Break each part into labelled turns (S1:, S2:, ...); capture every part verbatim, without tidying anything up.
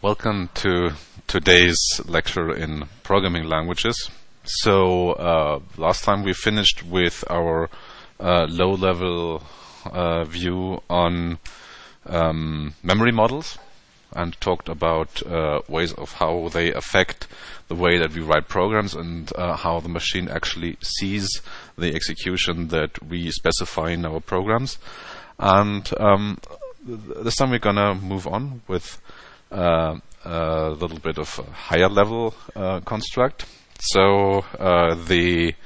S1: Welcome to today's lecture in programming languages. So uh, last time we finished with our uh, low-level uh, view on um, memory models and talked about uh, ways of how they affect the way that we write programs and uh, how the machine actually sees the execution that we specify in our programs. And um, this time we're gonna move on with uh, a little bit of a higher level uh, construct. So uh, the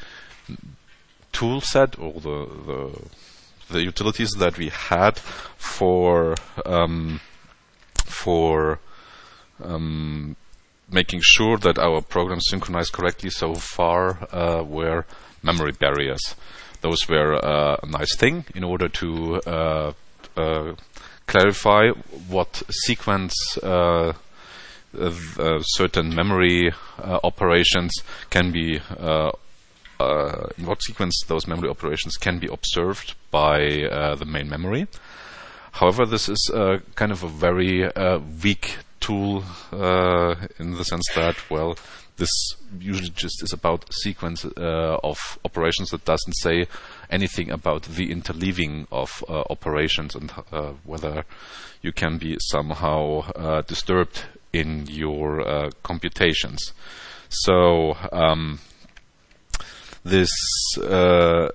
S1: tool set or the, the the utilities that we had for um, for um, making sure that our programs synchronize correctly so far uh, were memory barriers. Those were uh, a nice thing in order to uh, uh, clarify what sequence uh, uh, certain memory uh, operations can be uh, uh, in what sequence those memory operations can be observed by uh, the main memory. However, this is uh, kind of a very uh, weak tool uh, in the sense that, well, this usually just is about sequence uh, of operations that doesn't say anything about the interleaving of uh, operations and uh, whether you can be somehow uh, disturbed in your uh, computations. So um, this uh,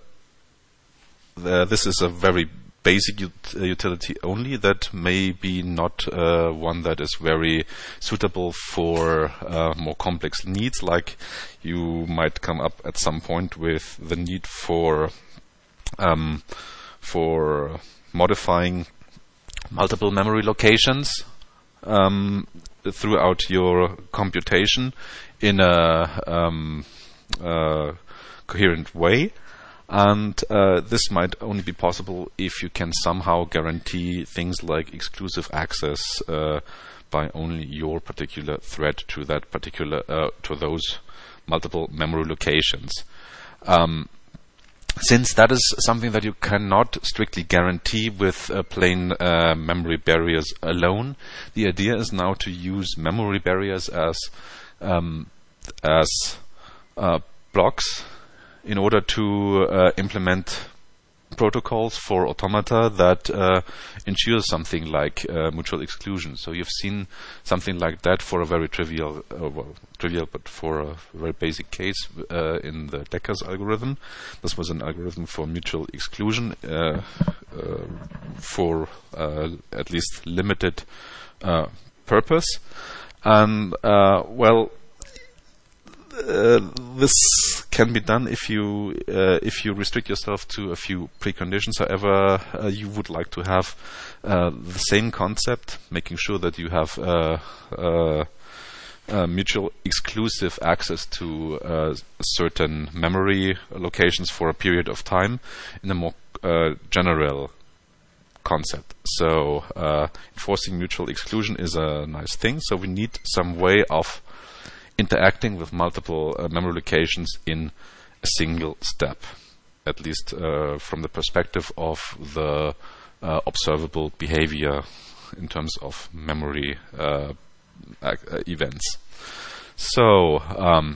S1: the, this is a very basic ut utility only that may be not uh, one that is very suitable for uh, more complex needs, like you might come up at some point with the need for um, for modifying multiple memory locations um, throughout your computation in a um, uh, coherent way. And uh, this might only be possible if you can somehow guarantee things like exclusive access uh, by only your particular thread to that particular uh, to those multiple memory locations. Um, since that is something that you cannot strictly guarantee with uh, plain uh, memory barriers alone, the idea is now to use memory barriers as um, as uh, blocks in order to uh, implement protocols for automata that uh, ensure something like uh, mutual exclusion. So you've seen something like that for a very trivial, uh, well, trivial, but for a very basic case uh, in the Decker's algorithm. This was an algorithm for mutual exclusion uh, uh, for uh, at least limited uh, purpose. And uh, well, Uh, this can be done if you uh, if you restrict yourself to a few preconditions. However, uh, you would like to have uh, the same concept, making sure that you have uh, uh, uh, mutual exclusive access to uh, certain memory locations for a period of time in a more uh, general concept. So uh, enforcing mutual exclusion is a nice thing. So we need some way of interacting with multiple uh, memory locations in a single step, at least uh, from the perspective of the uh, observable behavior in terms of memory uh, uh, events. So um,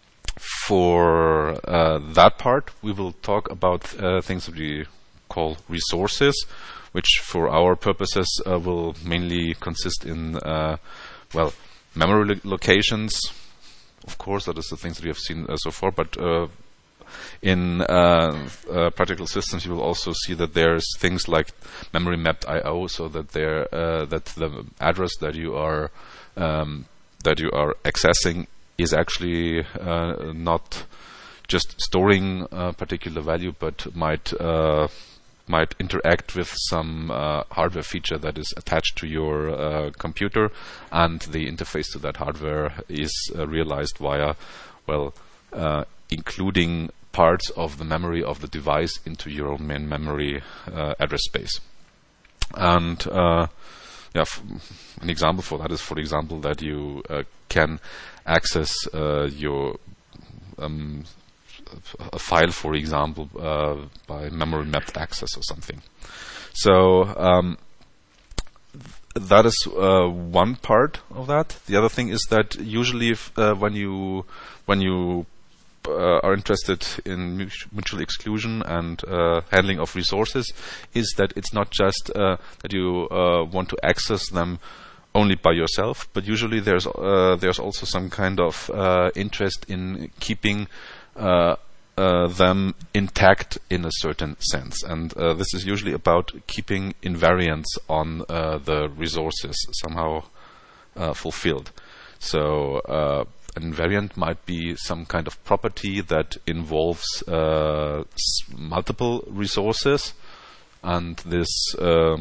S1: for uh, that part, we will talk about uh, things that we call resources, which for our purposes uh, will mainly consist in uh, well, memory lo locations. Of course, that is the things that we have seen uh, so far, but uh, in uh, uh, practical systems, you will also see that there's things like memory mapped I O, so that there uh, that the address that you are um, that you are accessing is actually uh, not just storing a particular value, but might uh, might interact with some uh, hardware feature that is attached to your uh, computer, and the interface to that hardware is uh, realized via, well, uh, including parts of the memory of the device into your own main memory uh, address space. And uh, yeah, f an example for that is, for example, that you uh, can access uh, your um, a file, for example, uh, by memory mapped access or something. So um, that is uh, one part of that. The other thing is that usually, if, uh, when you when you uh, are interested in mutual exclusion and uh, handling of resources, is that it's not just uh, that you uh, want to access them only by yourself, but usually there's uh, there's also some kind of uh, interest in keeping uh, uh, them intact in a certain sense, and uh, this is usually about keeping invariants on uh, the resources somehow uh, fulfilled. So uh, an invariant might be some kind of property that involves uh, multiple resources, and this uh,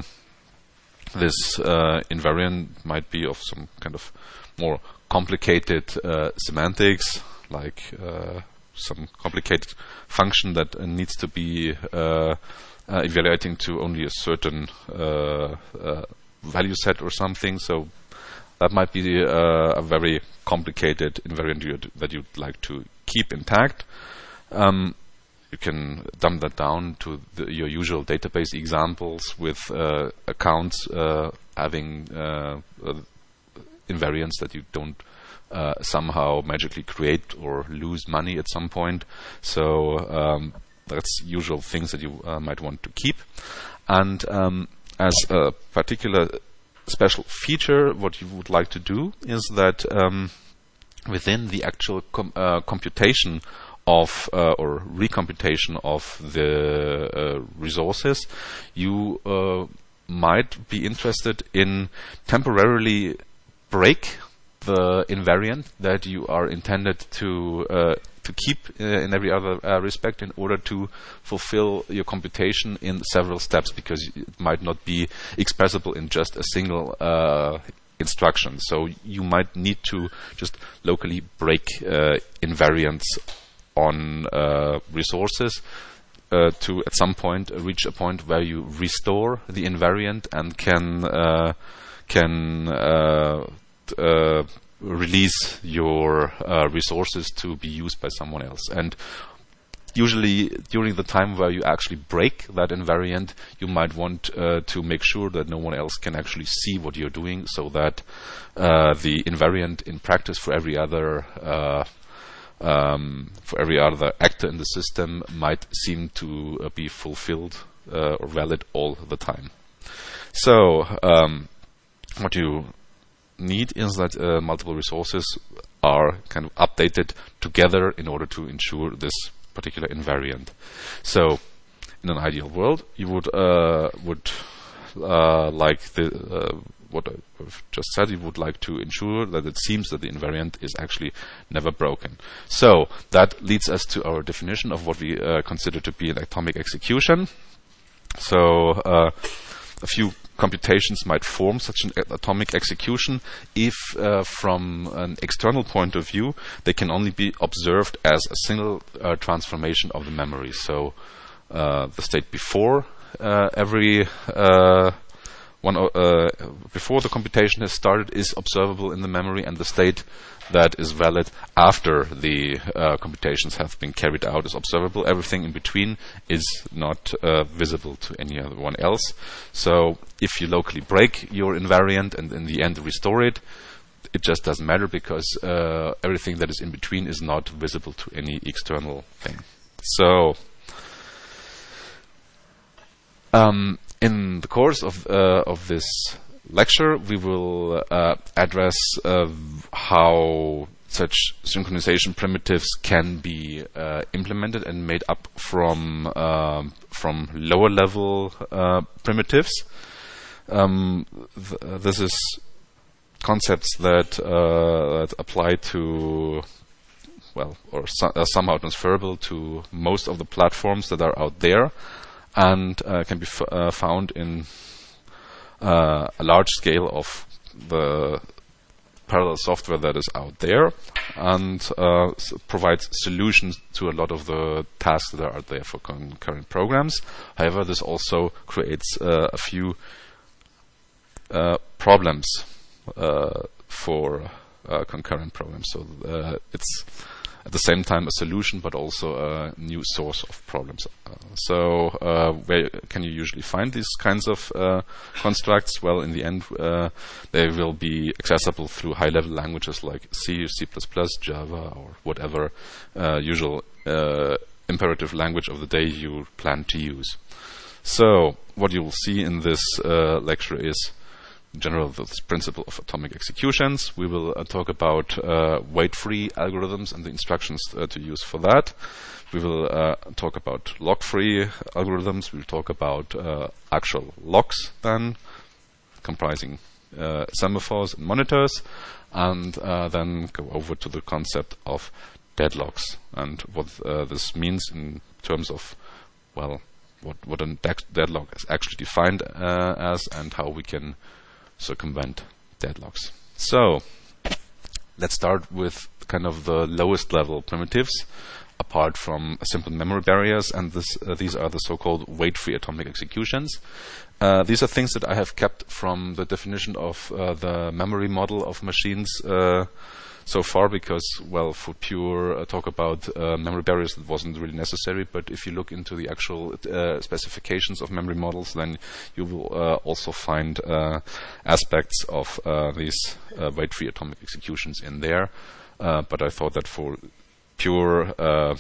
S1: this uh, invariant might be of some kind of more complicated uh, semantics, like uh, some complicated function that uh, needs to be uh, uh, evaluating to only a certain uh, uh, value set or something. So that might be uh, a very complicated invariant you'd, that you'd like to keep intact. Um, you can dumb that down to the, your usual database examples with uh, accounts uh, having uh, uh, invariants that you don't uh, somehow magically create or lose money at some point. So um, that's usual things that you uh, might want to keep. And um, as a particular special feature, what you would like to do is that um, within the actual com uh, computation of uh, or recomputation of the uh, resources, you uh, might be interested in temporarily break the invariant that you are intended to uh, to keep uh, in every other uh, respect in order to fulfill your computation in several steps, because it might not be expressible in just a single uh, instruction. So you might need to just locally break uh, invariants on uh, resources uh, to at some point uh, reach a point where you restore the invariant and can uh, can uh, uh, release your uh, resources to be used by someone else. And usually during the time where you actually break that invariant, you might want uh, to make sure that no one else can actually see what you're doing, so that uh, the invariant in practice for every other uh, um, for every other actor in the system might seem to uh, be fulfilled uh, or valid all the time. So um, what you need is that uh, multiple resources are kind of updated together in order to ensure this particular invariant. So in an ideal world, you would uh, would uh, like the uh, what I've just said, you would like to ensure that it seems that the invariant is actually never broken. So that leads us to our definition of what we uh, consider to be an atomic execution. So uh, a few computations might form such an atomic execution if uh, from an external point of view they can only be observed as a single uh, transformation of the memory. So uh, the state before uh, every uh, one uh, before the computation has started is observable in the memory, and the state that is valid after the uh, computations have been carried out is observable. Everything in between is not uh, visible to any other one else. So if you locally break your invariant and in the end restore it, it just doesn't matter, because uh, everything that is in between is not visible to any external thing. So um, in the course of uh, of this lecture, we will uh, address uh, how such synchronization primitives can be uh, implemented and made up from um, from lower level uh, primitives. Um, th this is concepts that, uh, that apply to, well, or so uh, somehow transferable to most of the platforms that are out there, and uh, can be f uh, found in Uh, a large scale of the parallel software that is out there, and uh, provides solutions to a lot of the tasks that are out there for concurrent programs. However, this also creates uh, a few uh, problems uh, for uh, concurrent programs. So uh, it's at the same time a solution, but also a new source of problems. Uh, so uh, where can you usually find these kinds of uh, constructs? Well, in the end, uh, they will be accessible through high-level languages like C, C++, Java, or whatever uh, usual uh, imperative language of the day you plan to use. So what you will see in this uh, lecture is in general this principle of atomic executions. We will uh, talk about uh, wait-free algorithms and the instructions uh, to use for that. We will uh, talk about log-free algorithms. We'll talk about uh, actual logs then, comprising uh, semaphores and monitors, and uh, then go over to the concept of deadlocks and what uh, this means in terms of, well, what, what a deadlock is actually defined uh, as, and how we can circumvent deadlocks. So let's start with kind of the lowest level primitives apart from simple memory barriers, and this, uh, these are the so-called wait-free atomic executions. Uh, these are things that I have kept from the definition of uh, the memory model of machines uh, so far, because, well, for pure uh, talk about uh, memory barriers, it wasn't really necessary. But if you look into the actual uh, specifications of memory models, then you will uh, also find uh, aspects of uh, these uh, wait-free atomic executions in there. Uh, but I thought that for pure uh,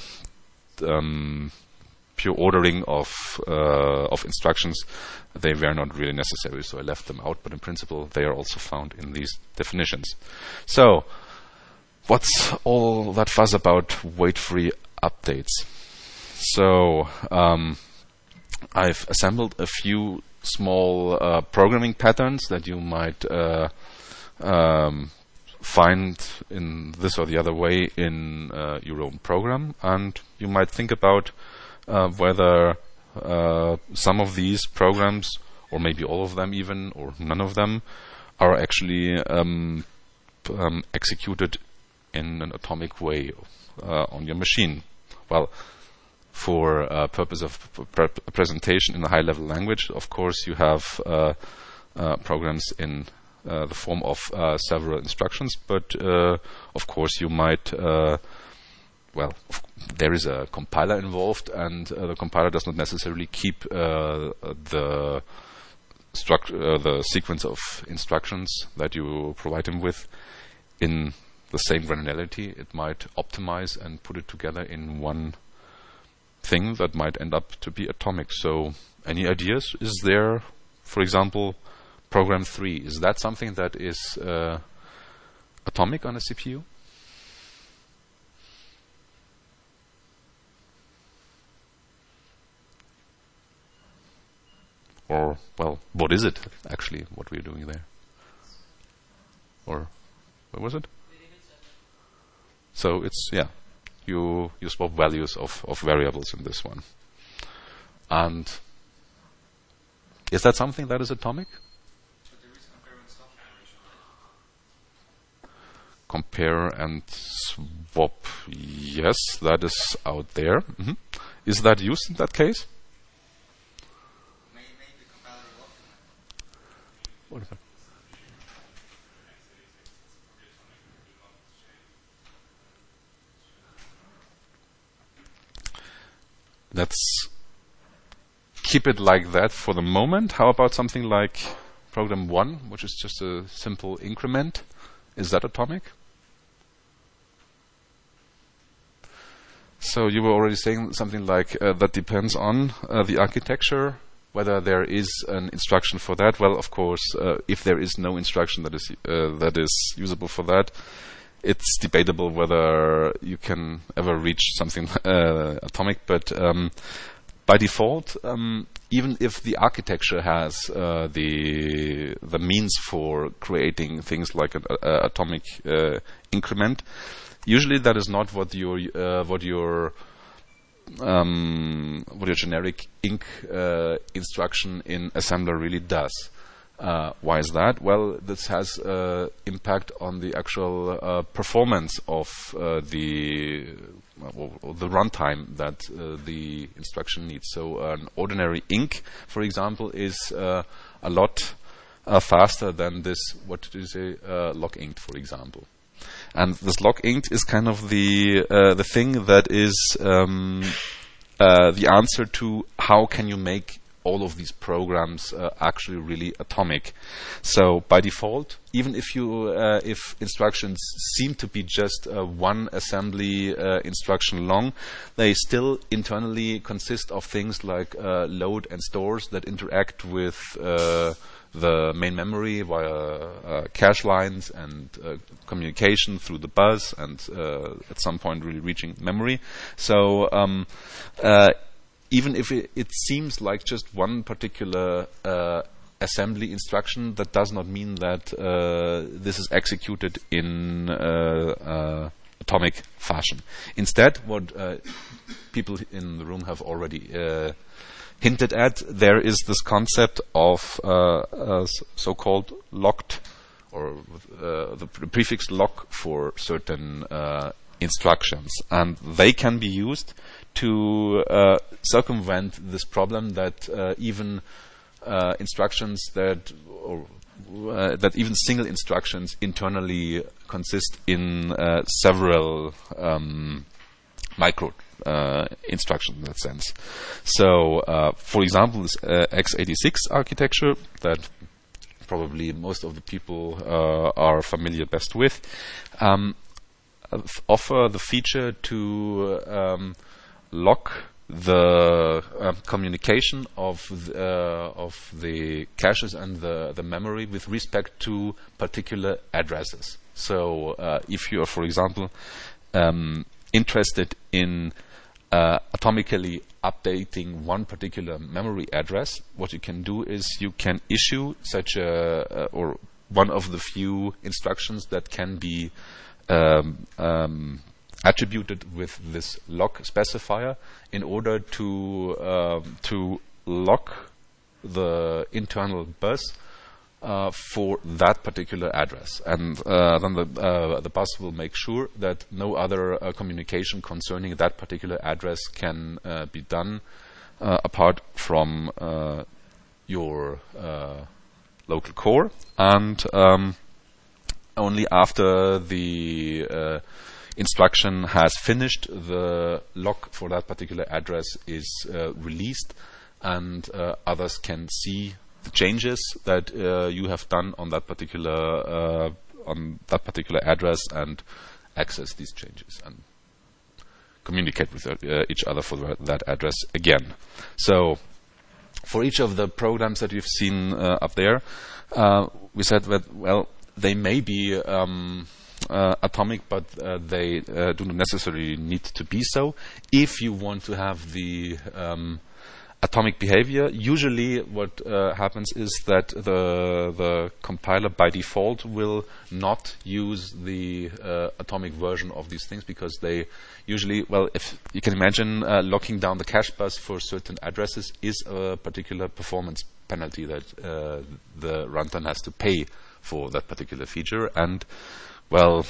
S1: um, pure ordering of uh, of instructions, they were not really necessary, so I left them out. But in principle, they are also found in these definitions. So what's all that fuss about wait-free updates? So um, I've assembled a few small uh, programming patterns that you might uh, um, find in this or the other way in uh, your own program, and you might think about uh, whether uh, some of these programs, or maybe all of them even, or none of them, are actually um, um, executed in an atomic way uh, on your machine. Well, for uh, purpose of pre presentation in a high-level language, of course, you have uh, uh, programs in uh, the form of uh, several instructions, but uh, of course you might, uh, well, there is a compiler involved, and uh, the compiler does not necessarily keep uh, the struct- uh, the sequence of instructions that you provide him with in the same granularity. It might optimize and put it together in one thing that might end up to be atomic. So any ideas? Is there, for example, program three, is that something that is uh, atomic on a C P U? Or, well, what is it actually, what we're doing there? Or, what was it? So it's, yeah, you you swap values of, of variables in this one. And is that something that is atomic? Compare and swap, yes, that is out there. Mm-hmm. Is that used in that case? What is that? Let's keep it like that for the moment. How about something like program one, which is just a simple increment? Is that atomic? So you were already saying something like uh, that depends on uh, the architecture, whether there is an instruction for that. Well, of course, uh, if there is no instruction that is uh, that is usable for that, it's debatable whether you can ever reach something uh, atomic. But um, by default, um, even if the architecture has uh, the the means for creating things like an uh, atomic uh, increment, usually that is not what your uh, what your um, what your generic inc uh, instruction in assembler really does. Uh, why is that? Well, this has uh, impact on the actual uh, performance of uh, the uh, or the runtime that uh, the instruction needs. So an ordinary inc, for example, is uh, a lot uh, faster than this, what do you say, uh, log inc, for example. And this logint is kind of the uh, the thing that is um, uh, the answer to how can you make all of these programs uh, actually really atomic. So by default, even if you uh, if instructions seem to be just uh, one assembly uh, instruction long, they still internally consist of things like uh, load and stores that interact with uh, the main memory via uh, cache lines and uh, communication through the bus, and uh, at some point really reaching memory. So um, uh, even if it, it seems like just one particular uh, assembly instruction, that does not mean that uh, this is executed in uh, uh, atomic fashion. Instead, what uh, people in the room have already uh, hinted at, there is this concept of uh, uh, so-called locked, or uh, the pre prefix lock for certain uh, instructions, and they can be used to uh, circumvent this problem that uh, even uh, instructions that or uh, that even single instructions internally consist in uh, several um, micro uh, instructions in that sense. So, uh, for example, this uh, x eighty-six architecture that probably most of the people uh, are familiar best with um, offer the feature to um, lock the uh, communication of the, uh, of the caches and the, the memory with respect to particular addresses. So uh, if you are, for example, um, interested in uh, atomically updating one particular memory address, what you can do is you can issue such a, uh, or one of the few instructions that can be um, um, attributed with this lock specifier in order to um, to lock the internal bus uh, for that particular address, and uh, then the uh, the bus will make sure that no other uh, communication concerning that particular address can uh, be done uh, apart from uh, your uh, local core, and um, only after the uh, instruction has finished, the lock for that particular address is uh, released, and uh, others can see the changes that uh, you have done on that particular uh, on that particular address and access these changes and communicate with uh, each other for that address again. So, for each of the programs that you've seen uh, up there, uh, we said that, well, they may be um, uh, atomic, but uh, they uh, do not necessarily need to be so. If you want to have the um, atomic behavior, usually what uh, happens is that the the compiler by default will not use the uh, atomic version of these things, because they usually, well, if you can imagine, uh, locking down the cache bus for certain addresses is a particular performance penalty that uh, the runtime has to pay for that particular feature, and well,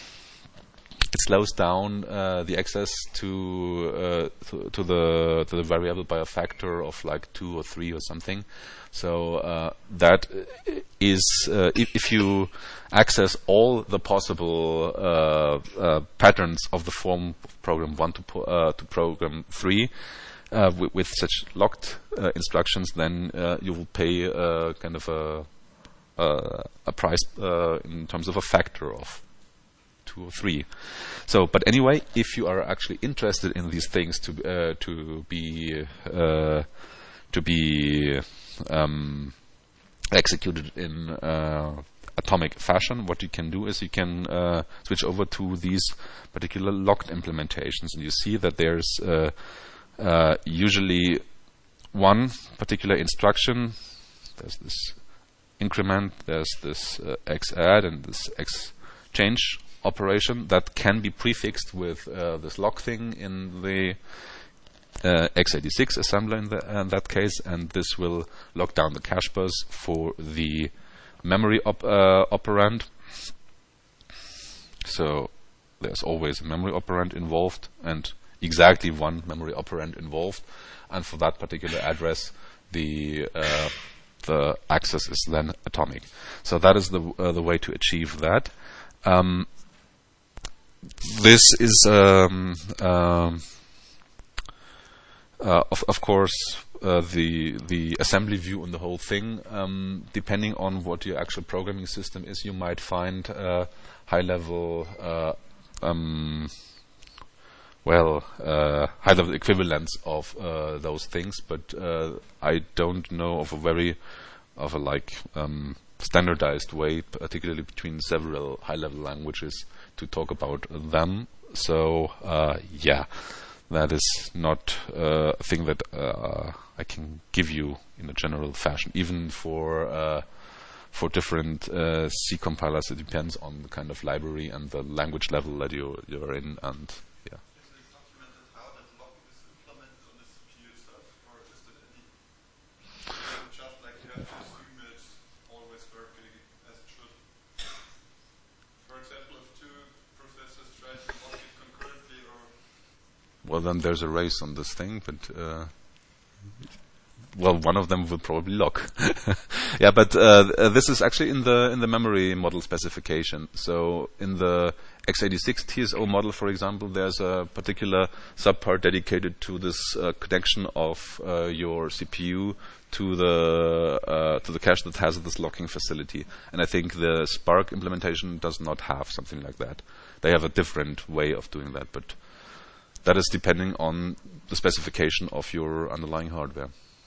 S1: it slows down uh, the access to, uh, to to the to the variable by a factor of like two or three or something. So uh, that is uh, if, if you access all the possible uh, uh, patterns of the form of program one to po uh, to program three uh, with, with such locked uh, instructions, then uh, you will pay uh, kind of a uh, a price uh, in terms of a factor of two or three. So, but anyway, if you are actually interested in these things to uh, to be uh, to be um, executed in uh, atomic fashion, what you can do is you can uh, switch over to these particular locked implementations, and you see that there's uh, uh, usually one particular instruction. There's this increment, there's this uh, xadd and this xchange operation that can be prefixed with uh, this lock thing in the uh, x eighty-six assembler in, the, in that case, and this will lock down the cache bus for the memory op uh, operand. So there's always a memory operand involved, and exactly one memory operand involved, and for that particular address the uh, the access is then atomic. So that is the uh, the way to achieve that. Um, this is um, um, uh, of, of course uh, the the assembly view on the whole thing. Um, depending on what your actual programming system is, you might find uh, high-level uh, um, well uh, high-level equivalents of uh, those things, but uh, I don't know of a very of a like um, standardized way, particularly between several high-level languages, to talk about them. So uh, yeah, that is not uh, a thing that uh, I can give you in a general fashion. Even for uh, for different uh, C compilers, it depends on the kind of library and the language level that you you're in. And yeah.
S2: Is it documented how that locking is implemented on the C P U itself, or is it any? Just like you have to assume it always working as it should. For example, if two processors try to lock it concurrently, or
S1: well, then there's a race on this thing, but uh, well, one of them will probably lock. Yeah, but uh, uh, this is actually in the in the memory model specification. So in the x eighty-six T S O model, for example, there's a particular subpart dedicated to this uh, connection of uh, your C P U to the uh, to the cache that has this locking facility. And I think the Spark implementation does not have something like that. They have a different way of doing that, but that is depending on the specification of your underlying hardware.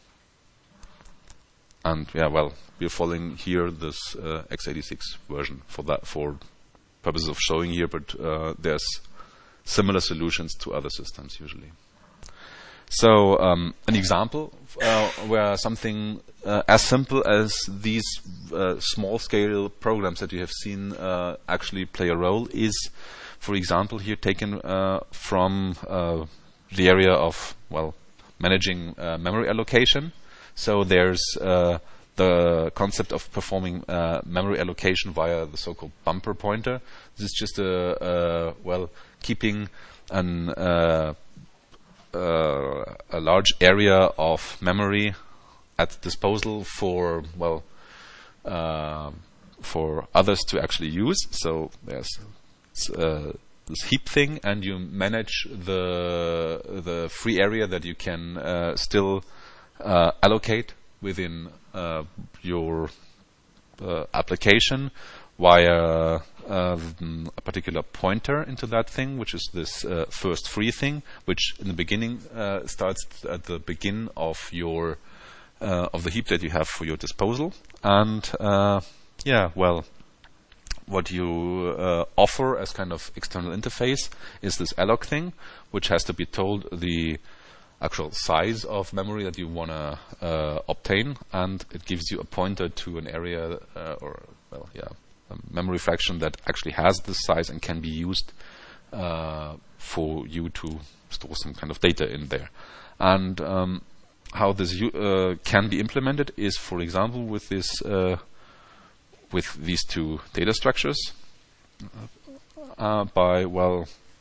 S1: And yeah, well, we're following here this uh, x eighty-six version for that, for purposes of showing here, but uh, there's similar solutions to other systems usually. So um, an example uh, where something uh, as simple as these uh, small-scale programs that you have seen uh, actually play a role is, for example, here taken uh, from uh, the area of, well, managing uh, memory allocation. So there's uh, the concept of performing uh, memory allocation via the so-called bumper pointer. This is just a, a well, keeping an uh, uh, a large area of memory at disposal for, well, uh, for others to actually use. So there's uh, this heap thing, and you manage the the free area that you can uh, still Uh, allocate within uh, your uh, application via uh, a particular pointer into that thing, which is this uh, first free thing, which in the beginning uh, starts at the begin of your uh, of the heap that you have for your disposal. And uh, yeah, well, what you uh, offer as kind of external interface is this alloc thing, which has to be told the actual size of memory that you want to uh, obtain, and it gives you a pointer to an area uh, or, well, yeah, a memory fraction that actually has this size and can be used uh, for you to store some kind of data in there. And um, how this uh, can be implemented is, for example, with this uh, with these two data structures uh, by, well,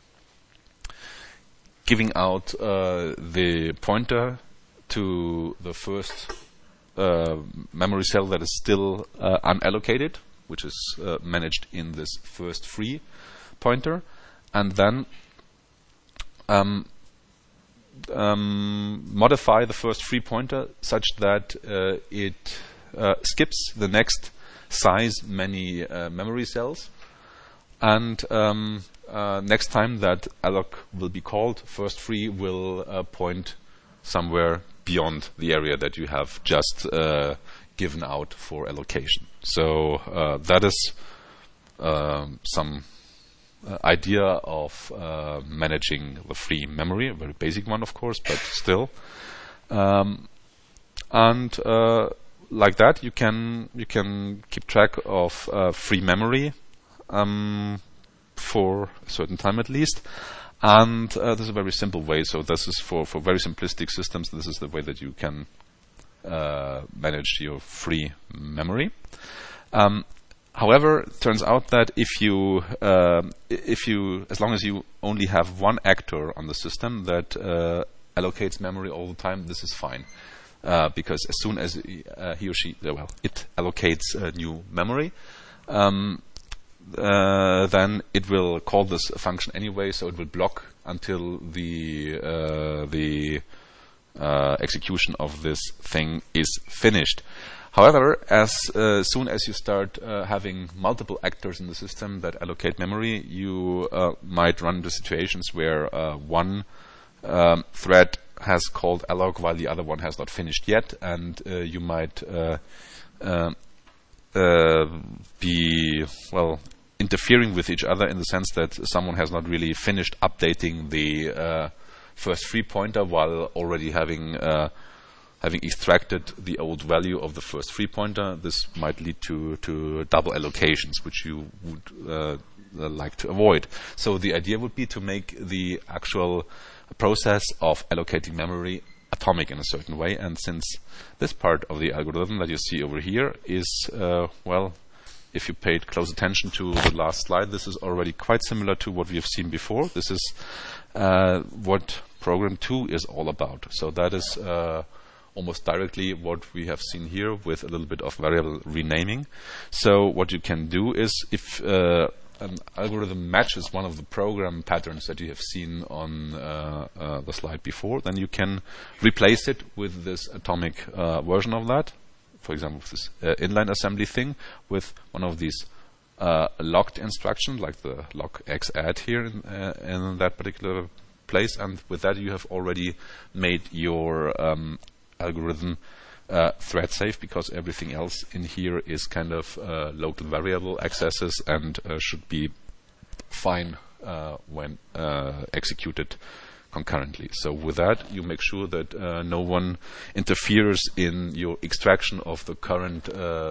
S1: giving out uh, the pointer to the first uh, memory cell that is still uh, unallocated, which is uh, managed in this first free pointer, and then um, um, modify the first free pointer such that uh, it uh, skips the next size many uh, memory cells, and um, Uh, next time that alloc will be called, first free will uh, point somewhere beyond the area that you have just uh, given out for allocation. So uh, that is um, some uh, idea of uh, managing the free memory, a very basic one, of course, but still. Um, and uh, like that, you can you can keep track of uh, free memory. Um, for a certain time at least, and uh, this is a very simple way. So this is for, for very simplistic systems. This is the way that you can uh, manage your free memory. Um, however, it turns out that if you uh, if you as long as you only have one actor on the system that uh, allocates memory all the time, this is fine, uh, because as soon as uh, he or she uh, well it allocates uh, new memory, um, uh, then it will call this function anyway, so it will block until the uh, the uh, execution of this thing is finished. However, as uh, soon as you start uh, having multiple actors in the system that allocate memory, you uh, might run into situations where uh, one um, thread has called alloc while the other one has not finished yet, and uh, you might uh, uh, uh, be, well, interfering with each other in the sense that someone has not really finished updating the uh, first free pointer while already having uh, having extracted the old value of the first free pointer. This might lead to, to double allocations, which you would uh, like to avoid. So the idea would be to make the actual process of allocating memory atomic in a certain way. And since this part of the algorithm that you see over here is, uh, well, if you paid close attention to the last slide, this is already quite similar to what we have seen before. This is uh, what program two is all about. So that is uh, almost directly what we have seen here with a little bit of variable renaming. So what you can do is, if uh, an algorithm matches one of the program patterns that you have seen on uh, uh, the slide before, then you can replace it with this atomic uh, version of that. For example, with this uh, inline assembly thing, with one of these uh, locked instructions, like the lock x add here in, uh, in that particular place, and with that you have already made your um, algorithm uh, thread safe, because everything else in here is kind of uh, local variable accesses and uh, should be fine uh, when uh, executed concurrently. So with that, you make sure that uh, no one interferes in your extraction of the current uh,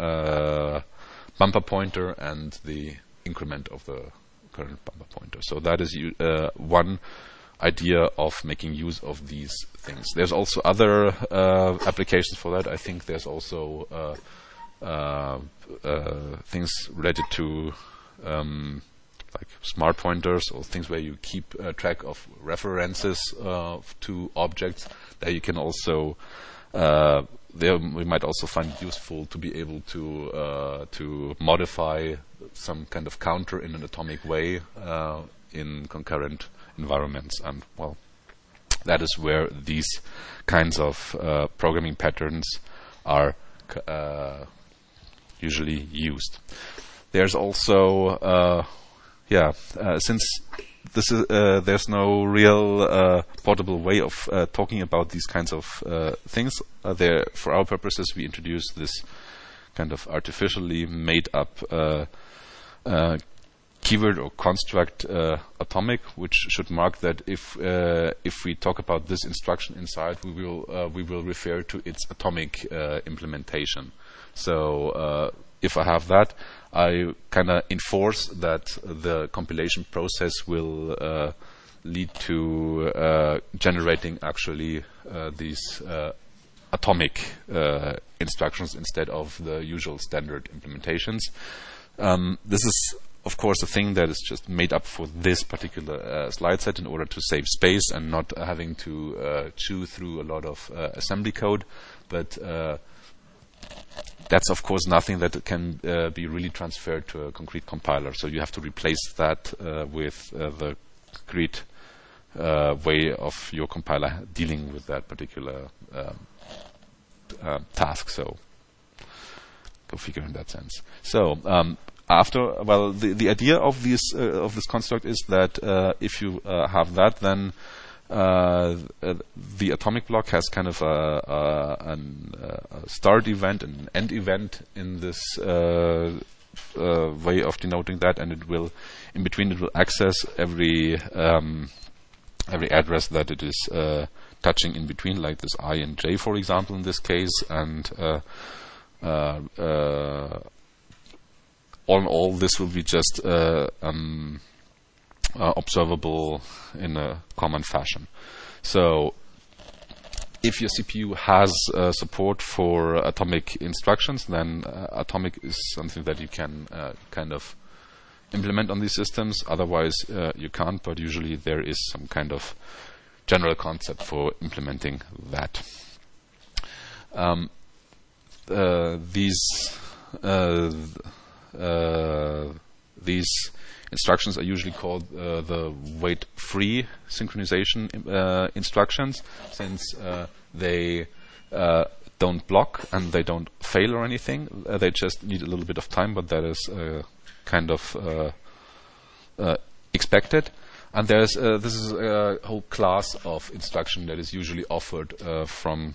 S1: uh, bumper pointer and the increment of the current bumper pointer. So that is uh, one idea of making use of these things. There's also other uh, applications for that. I think there's also uh, uh, uh, things related to um, like smart pointers or things where you keep uh, track of references uh, to objects. That you can also uh, there we might also find it useful to be able to uh, to modify some kind of counter in an atomic way uh, in concurrent environments. And well, that is where these kinds of uh, programming patterns are uh, usually used. There's also uh, yeah uh, since this is uh, there's no real uh, portable way of uh, talking about these kinds of uh, things, uh, there for our purposes we introduced this kind of artificially made up uh, uh, keyword or construct uh, atomic, which should mark that if uh, if we talk about this instruction inside, we will uh, we will refer to its atomic uh, implementation. So uh, if I have that, I kind of enforce that the compilation process will uh, lead to uh, generating actually uh, these uh, atomic uh, instructions instead of the usual standard implementations. Um, this is of course a thing that is just made up for this particular uh, slide set in order to save space and not uh, having to uh, chew through a lot of uh, assembly code, but uh, that's of course nothing that can uh, be really transferred to a concrete compiler. So you have to replace that uh, with uh, the concrete uh, way of your compiler dealing with that particular um, uh, task. So go figure in that sense. So um, after, well, the the idea of this uh, of this construct is that uh, if you uh, have that, then Uh, uh, the atomic block has kind of a, a, an, a start event and an end event in this uh, uh, way of denoting that, and it will, in between, it will access every um, every address that it is uh, touching in between, like this I and J, for example, in this case, and uh, uh, uh, all in all, this will be just uh, um, Uh, observable in a common fashion. So if your C P U has uh, support for atomic instructions, then uh, atomic is something that you can uh, kind of implement on these systems. Otherwise uh, you can't, but usually there is some kind of general concept for implementing that. Um, uh, these uh, uh, these instructions are usually called uh, the wait-free synchronization uh, instructions, since uh, they uh, don't block and they don't fail or anything. Uh, they just need a little bit of time, but that is uh, kind of uh, uh, expected. And there's uh, this is a whole class of instruction that is usually offered uh, from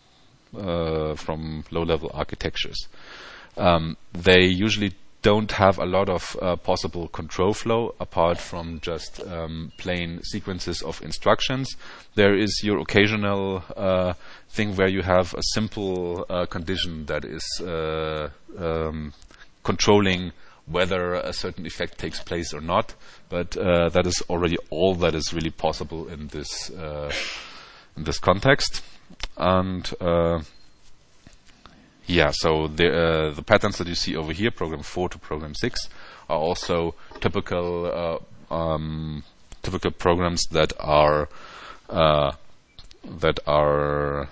S1: uh, from low-level architectures. Um, they usually don't have a lot of uh, possible control flow apart from just um, plain sequences of instructions. There is your occasional uh, thing where you have a simple uh, condition that is uh, um, controlling whether a certain effect takes place or not, but uh, that is already all that is really possible in this uh, in this context. And uh, yeah, so the uh, the patterns that you see over here, program four to program six, are also typical uh, um, typical programs that are uh, that are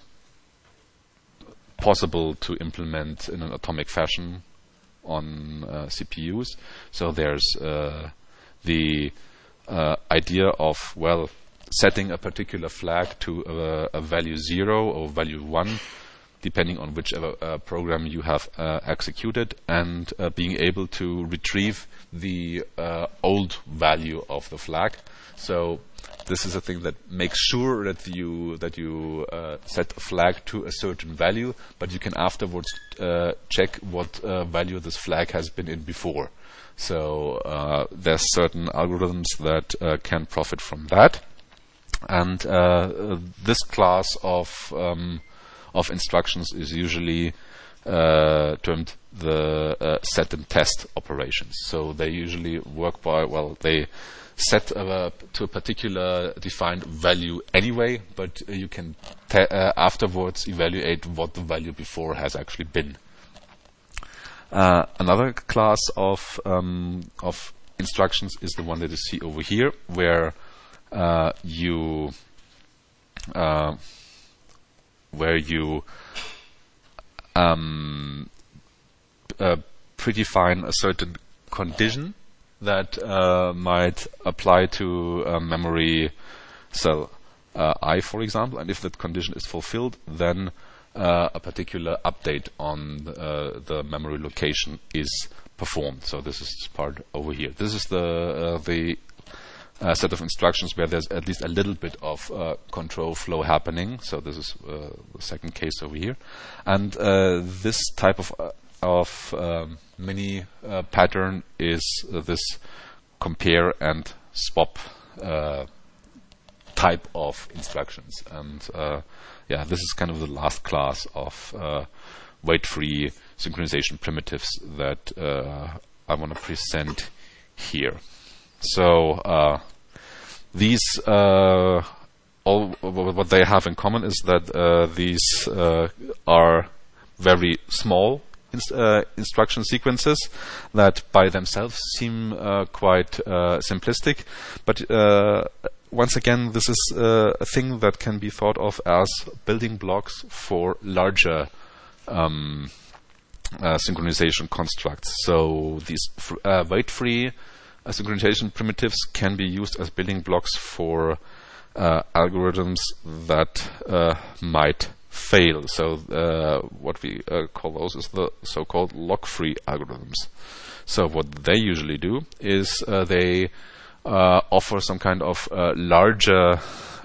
S1: possible to implement in an atomic fashion on uh, C P Us. So there's uh, the uh, idea of, well, setting a particular flag to a, a value zero or value one, depending on whichever uh, program you have uh, executed, and uh, being able to retrieve the uh, old value of the flag. So this is a thing that makes sure that you that you uh, set a flag to a certain value, but you can afterwards uh, check what uh, value this flag has been in before. So uh, there's certain algorithms that uh, can profit from that, and uh, this class of um, of instructions is usually uh, termed the uh, set and test operations. So they usually work by, well, they set uh, to a particular defined value anyway, but uh, you can te uh, afterwards evaluate what the value before has actually been. Uh, another class of um, of instructions is the one that you see over here, where uh, you uh, where you um, uh, predefine a certain condition that uh, might apply to a memory cell uh, I, for example, and if that condition is fulfilled, then uh, a particular update on uh, the memory location is performed. So this is part over here. This is the uh, the uh, set of instructions where there's at least a little bit of uh, control flow happening. So this is uh, the second case over here, and uh, this type of uh, of um, mini uh, pattern is uh, this compare and swap uh, type of instructions. And uh, yeah, this is kind of the last class of uh, wait-free synchronization primitives that uh, I want to present here. So uh, these uh, all what they have in common is that uh, these uh, are very small Inst uh, instruction sequences that by themselves seem uh, quite uh, simplistic, but uh, once again, this is uh, a thing that can be thought of as building blocks for larger um, uh, synchronization constructs. So these uh, wait-free uh, synchronization primitives can be used as building blocks for uh, algorithms that uh, might fail. So uh, what we uh, call those is the so-called lock-free algorithms. So what they usually do is uh, they uh, offer some kind of uh, larger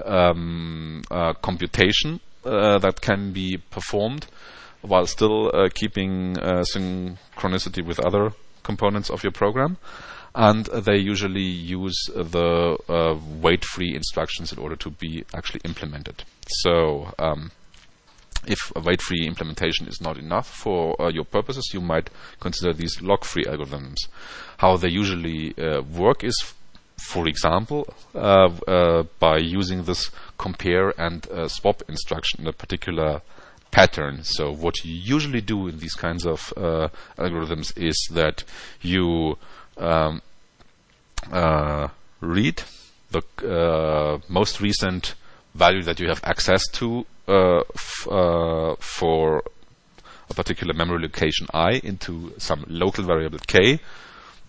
S1: um, uh, computation uh, that can be performed while still uh, keeping uh, synchronicity with other components of your program. And uh, they usually use the uh, wait-free instructions in order to be actually implemented. So um, if a wait-free implementation is not enough for uh, your purposes, you might consider these lock-free algorithms. How they usually uh, work is, for example, uh, uh, by using this compare and uh, swap instruction in a particular pattern. So what you usually do in these kinds of uh, algorithms is that you um, uh, read the uh, most recent value that you have access to uh, f uh, for a particular memory location I into some local variable k,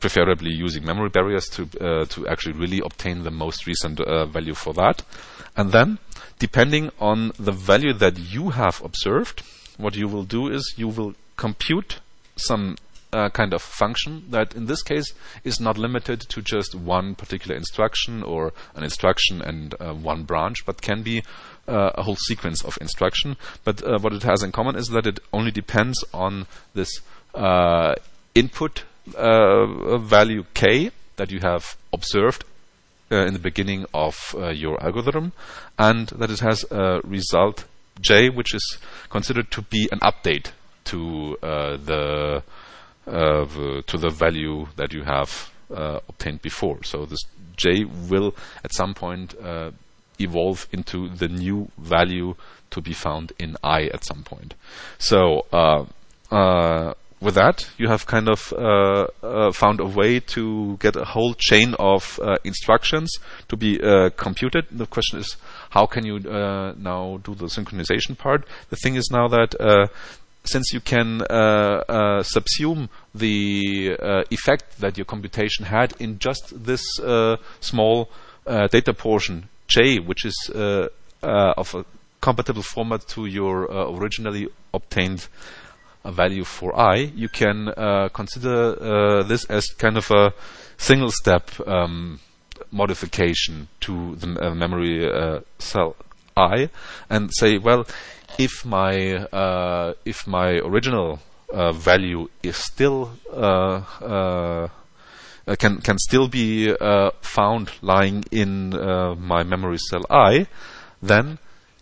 S1: preferably using memory barriers to uh, to actually really obtain the most recent uh, value for that. And then, depending on the value that you have observed, what you will do is you will compute some uh, kind of function that in this case is not limited to just one particular instruction or an instruction and uh, one branch, but can be uh, a whole sequence of instruction. But uh, what it has in common is that it only depends on this uh, input uh, value k that you have observed uh, in the beginning of uh, your algorithm, and that it has a result j, which is considered to be an update to uh, the uh, the, to the value that you have uh, obtained before. So this j will at some point uh, evolve into the new value to be found in I at some point. So uh, uh, with that, you have kind of uh, uh, found a way to get a whole chain of uh, instructions to be uh, computed. The question is, how can you uh, now do the synchronization part? The thing is now that uh, since you can uh, uh, subsume the uh, effect that your computation had in just this uh, small uh, data portion j, which is uh, uh, of a compatible format to your uh, originally obtained a value for I, you can uh, consider uh, this as kind of a single step um, modification to the uh, memory uh, cell I, and say, well, if my uh, if my original uh, value is still uh, uh, can can still be uh, found lying in uh, my memory cell I, then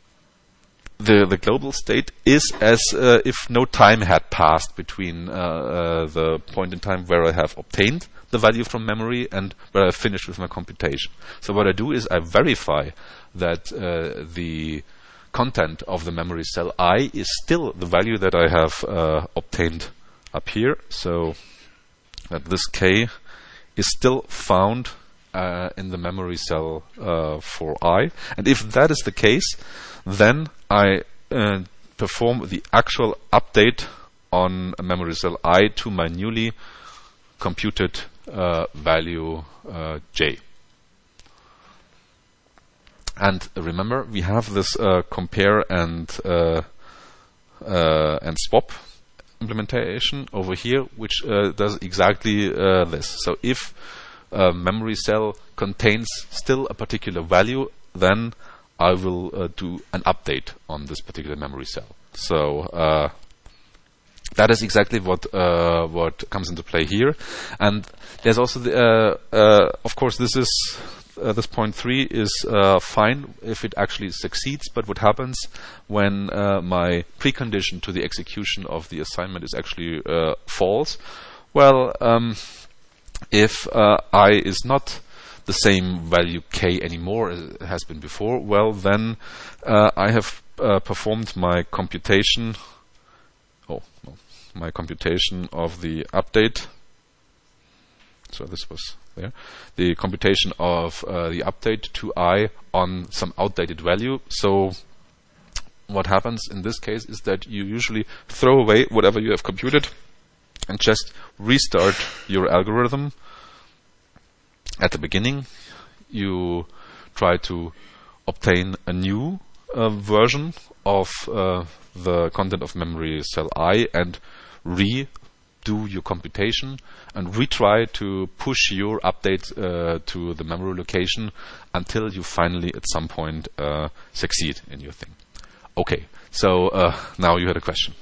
S1: The, the global state is as uh, if no time had passed between uh, uh, the point in time where I have obtained the value from memory and where I finished with my computation. So what I do is I verify that uh, the content of the memory cell I is still the value that I have uh, obtained up here. So that this k is still found uh, in the memory cell uh, for I. And if that is the case, then I uh, perform the actual update on a memory cell I to my newly computed uh, value uh, j. And remember, we have this uh, compare and uh, uh, and swap implementation over here, which uh, does exactly uh, this. So if a memory cell contains still a particular value, then I will uh, do an update on this particular memory cell. So uh, that is exactly what uh, what comes into play here. And there's also the, uh, uh, of course, this is uh, this point three is uh, fine if it actually succeeds. But what happens when uh, my precondition to the execution of the assignment is actually uh, false? Well, um, if uh, I is not the same value k anymore as it has been before, well then uh, I have uh, performed my computation oh no, my computation of the update. So this was there the computation of uh, the update to I on some outdated value. So what happens in this case is that you usually throw away whatever you have computed and just restart your algorithm. At the beginning, you try to obtain a new uh, version of uh, the content of memory cell I and redo your computation and retry to push your update uh, to the memory location until you finally at some point uh, succeed in your thing. Okay, so uh, now you had a question.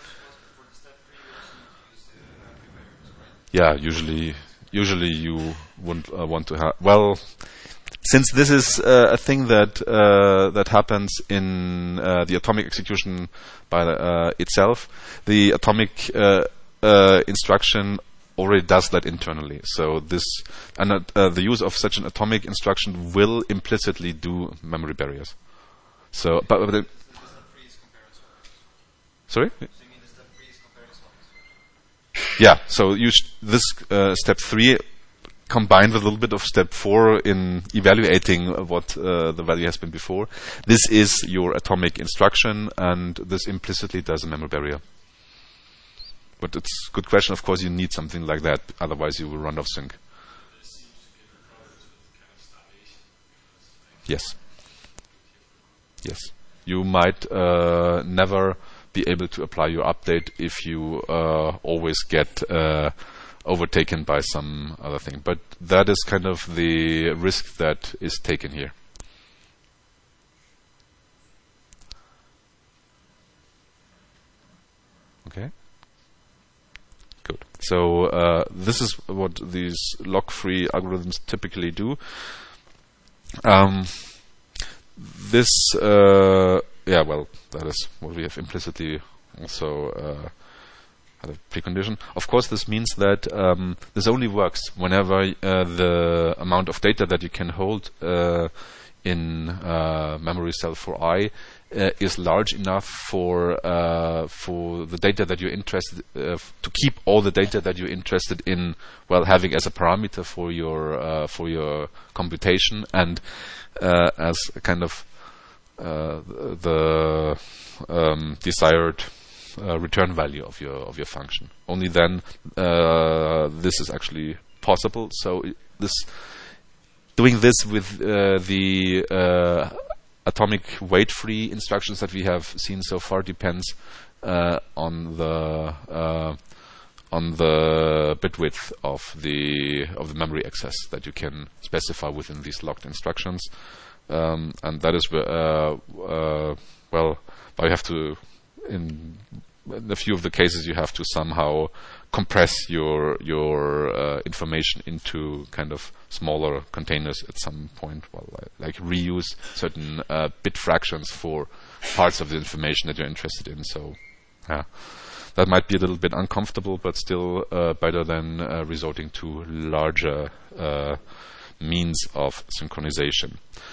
S1: Yeah, usually usually you wouldn't uh, want to have, well, since this is uh, a thing that uh, that happens in uh, the atomic execution by uh, itself, the atomic uh, uh, instruction already does that internally. So this and uh, the use of such an atomic instruction will implicitly do memory barriers. So, but, but the, sorry. Yeah, so you sh- this uh, step three combined with a little bit of step four in evaluating what uh, the value has been before. This is your atomic instruction, and this implicitly does a memory barrier. but it's a good question. Of course, you need something like that, otherwise you will run off sync. Yes. Yes. You might uh, never be able to apply your update if you uh, always get uh, overtaken by some other thing. But that is kind of the risk that is taken here. Okay. Good. So uh, this is what these lock-free algorithms typically do. Um, this, uh, yeah, well, that is what we have implicitly also uh, had a precondition. Of course, this means that um, this only works whenever uh, the amount of data that you can hold uh, in uh, memory cell for I uh, is large enough for uh, for the data that you're interested uh, f- to keep all the data that you're interested in, well, having as a parameter for your uh, for your computation and uh, as a kind of uh, the um, desired uh, return value of your of your function. Only then uh, this is actually possible. So it, this. Doing this with uh, the uh, atomic weight-free instructions that we have seen so far depends uh, on the uh, on the bit width of the of the memory access that you can specify within these locked instructions, um, and that is uh, uh, well, but you have to in, in a few of the cases you have to somehow compress your your uh, information into kind of smaller containers at some point, well, like, like reuse certain uh, bit fractions for parts of the information that you're interested in. So, yeah, that might be a little bit uncomfortable, but still uh, better than uh, resorting to larger uh, means of synchronization.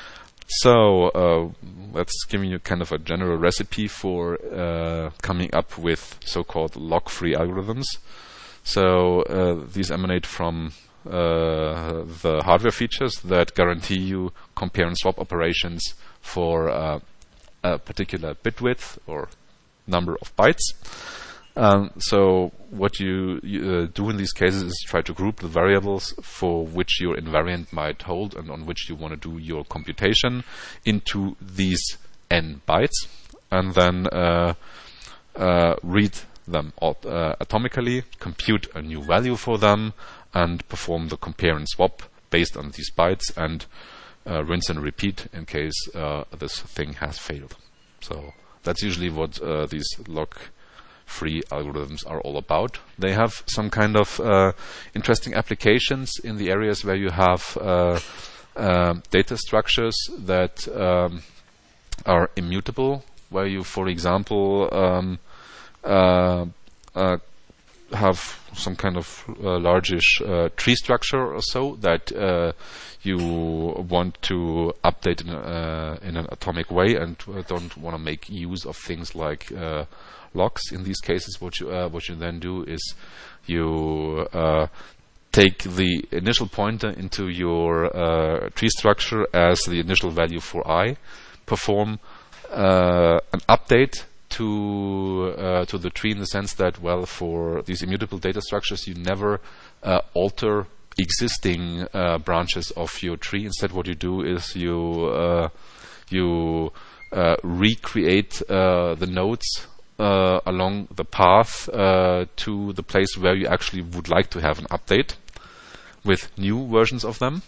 S1: So uh, let's give you kind of a general recipe for uh, coming up with so-called lock-free algorithms. So uh, these emanate from uh, the hardware features that guarantee you compare and swap operations for uh, a particular bit width or number of bytes. Um, so what you, you uh, do in these cases is try to group the variables for which your invariant might hold and on which you want to do your computation into these n bytes, and then uh, uh, read them uh, atomically, compute a new value for them, and perform the compare and swap based on these bytes, and uh, rinse and repeat in case uh, this thing has failed. So that's usually what uh, these lock-free algorithms are all about. They have some kind of uh, interesting applications in the areas where you have uh, uh, data structures that um, are immutable, where you, for example, um, Uh, uh, have some kind of uh, largish uh, tree structure or so that uh, you want to update in, uh, in an atomic way, and uh, don't want to make use of things like uh, locks. In these cases, what you uh, what you then do is you uh, take the initial pointer into your uh, tree structure as the initial value for I, perform uh, an update to uh, to the tree in the sense that, well, for these immutable data structures, you never uh, alter existing uh, branches of your tree. Instead, what you do is you uh, you uh, recreate uh, the nodes uh, along the path uh, to the place where you actually would like to have an update with new versions of them,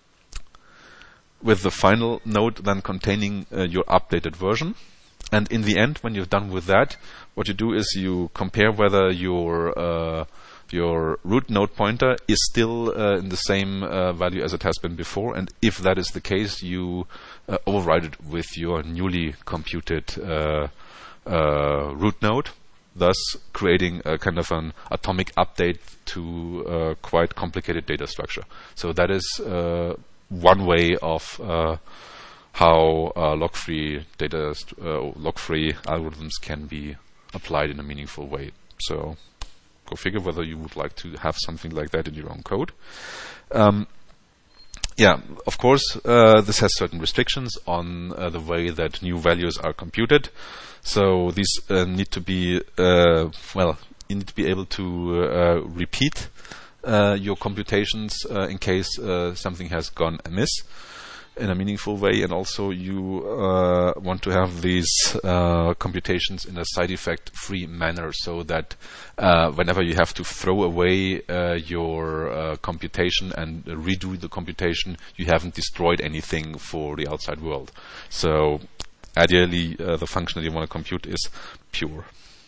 S1: with the final node then containing uh, your updated version. And in the end, when you're done with that, what you do is you compare whether your uh, your root node pointer is still uh, in the same uh, value as it has been before, and if that is the case, you uh, override it with your newly computed uh, uh, root node, thus creating a kind of an atomic update to a quite complicated data structure. So that is uh, one way of uh, how uh, lock-free data, st- uh, lock-free algorithms can be applied in a meaningful way. So, go figure whether you would like to have something like that in your own code. Um, yeah, of course, uh, this has certain restrictions on uh, the way that new values are computed. So these uh, need to be, uh, well, you need to be able to uh, repeat uh, your computations uh, in case uh, something has gone amiss in a meaningful way, and also you uh, want to have these uh, computations in a side effect free manner, so that uh, whenever you have to throw away uh, your uh, computation and redo the computation, you haven't destroyed anything for the outside world. So ideally uh, the function that you want to compute is pure.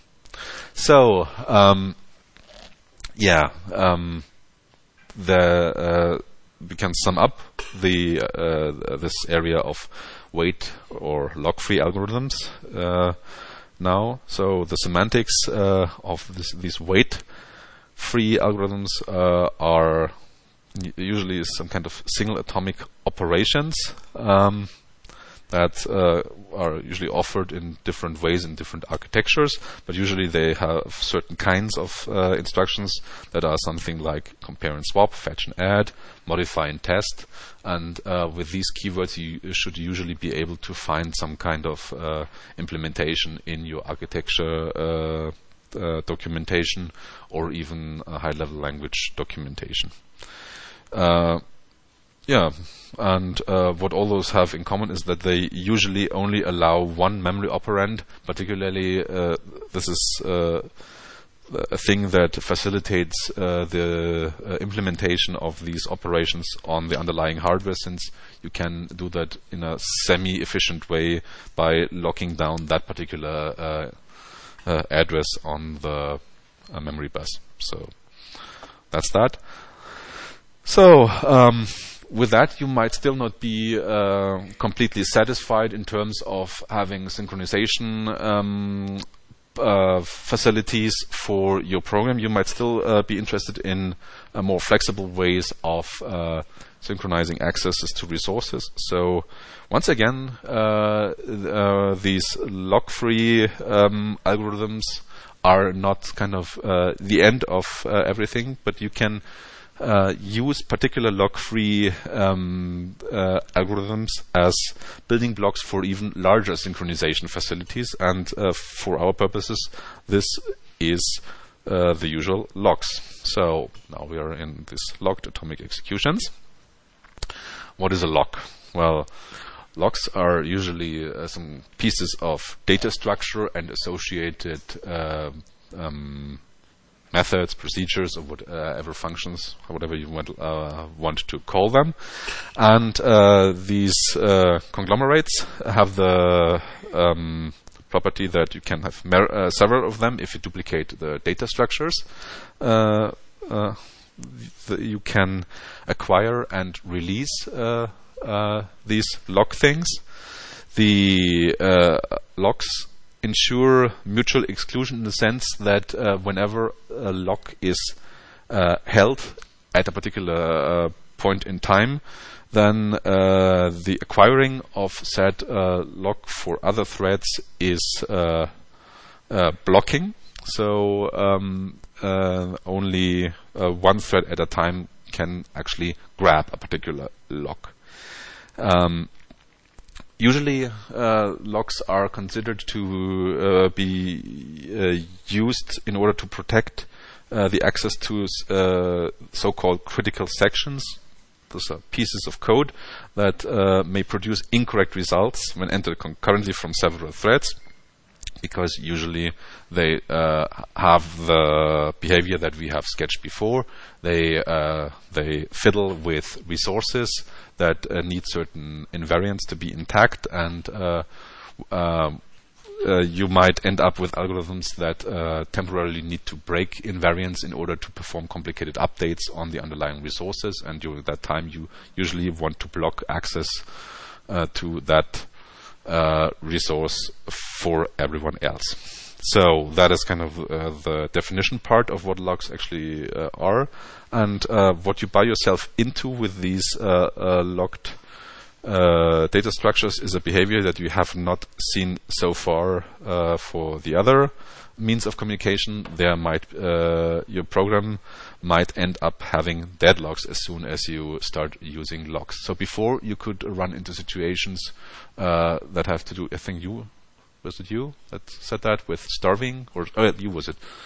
S1: So um, yeah um, the uh, we can sum up the uh, this area of weight or log-free algorithms uh, now. So the semantics uh, of this, these weight-free algorithms uh, are usually some kind of single atomic operations um, that uh, are usually offered in different ways in different architectures, but usually they have certain kinds of uh, instructions that are something like compare and swap, fetch and add, modify and test, and uh, with these keywords you should usually be able to find some kind of uh, implementation in your architecture uh, uh, documentation or even a high-level language documentation. Uh, Yeah, and uh, what all those have in common is that they usually only allow one memory operand. Particularly, uh, this is uh, a thing that facilitates uh, the uh, implementation of these operations on the underlying hardware, since you can do that in a semi-efficient way by locking down that particular uh, uh, address on the uh, memory bus. So that's that. So um, with that, you might still not be uh, completely satisfied in terms of having synchronization um, uh, facilities for your program. You might still uh, be interested in uh, more flexible ways of uh, synchronizing accesses to resources. So once again, uh, uh, these log-free um, algorithms are not kind of uh, the end of uh, everything, but you can Uh, use particular log-free um, uh, algorithms as building blocks for even larger synchronization facilities, and uh, for our purposes this is uh, the usual logs. So now we are in this logged atomic executions. What is a log? Well, logs are usually uh, some pieces of data structure and associated uh, um, methods, procedures, or whatever functions, whatever you want, uh, want to call them. And uh, these uh, conglomerates have the um, property that you can have mer uh, several of them if you duplicate the data structures. Uh, uh, the, you can acquire and release uh, uh, these log things. The uh, logs ensure mutual exclusion in the sense that uh, whenever a lock is uh, held at a particular uh, point in time, then uh, the acquiring of said uh, lock for other threads is uh, uh, blocking. So um, uh, only uh, one thread at a time can actually grab a particular lock. Um, Usually, uh, locks are considered to uh, be uh, used in order to protect uh, the access to uh, so-called critical sections. Those are pieces of code that uh, may produce incorrect results when entered concurrently from several threads, because usually they uh, have the behavior that we have sketched before. They uh, they fiddle with resources that uh, need certain invariants to be intact, and uh, uh, uh, you might end up with algorithms that uh, temporarily need to break invariants in order to perform complicated updates on the underlying resources, and during that time you usually want to block access uh, to that uh, resource for everyone else. So that is kind of uh, the definition part of what logs actually uh, are, and uh, what you buy yourself into with these uh, uh, logged uh, data structures is a behavior that you have not seen so far uh, for the other means of communication. There might uh, your program might end up having deadlocks as soon as you start using logs. So before, you could run into situations uh, that have to do, I think you Was it you that said that with starving? Or oh, you was it?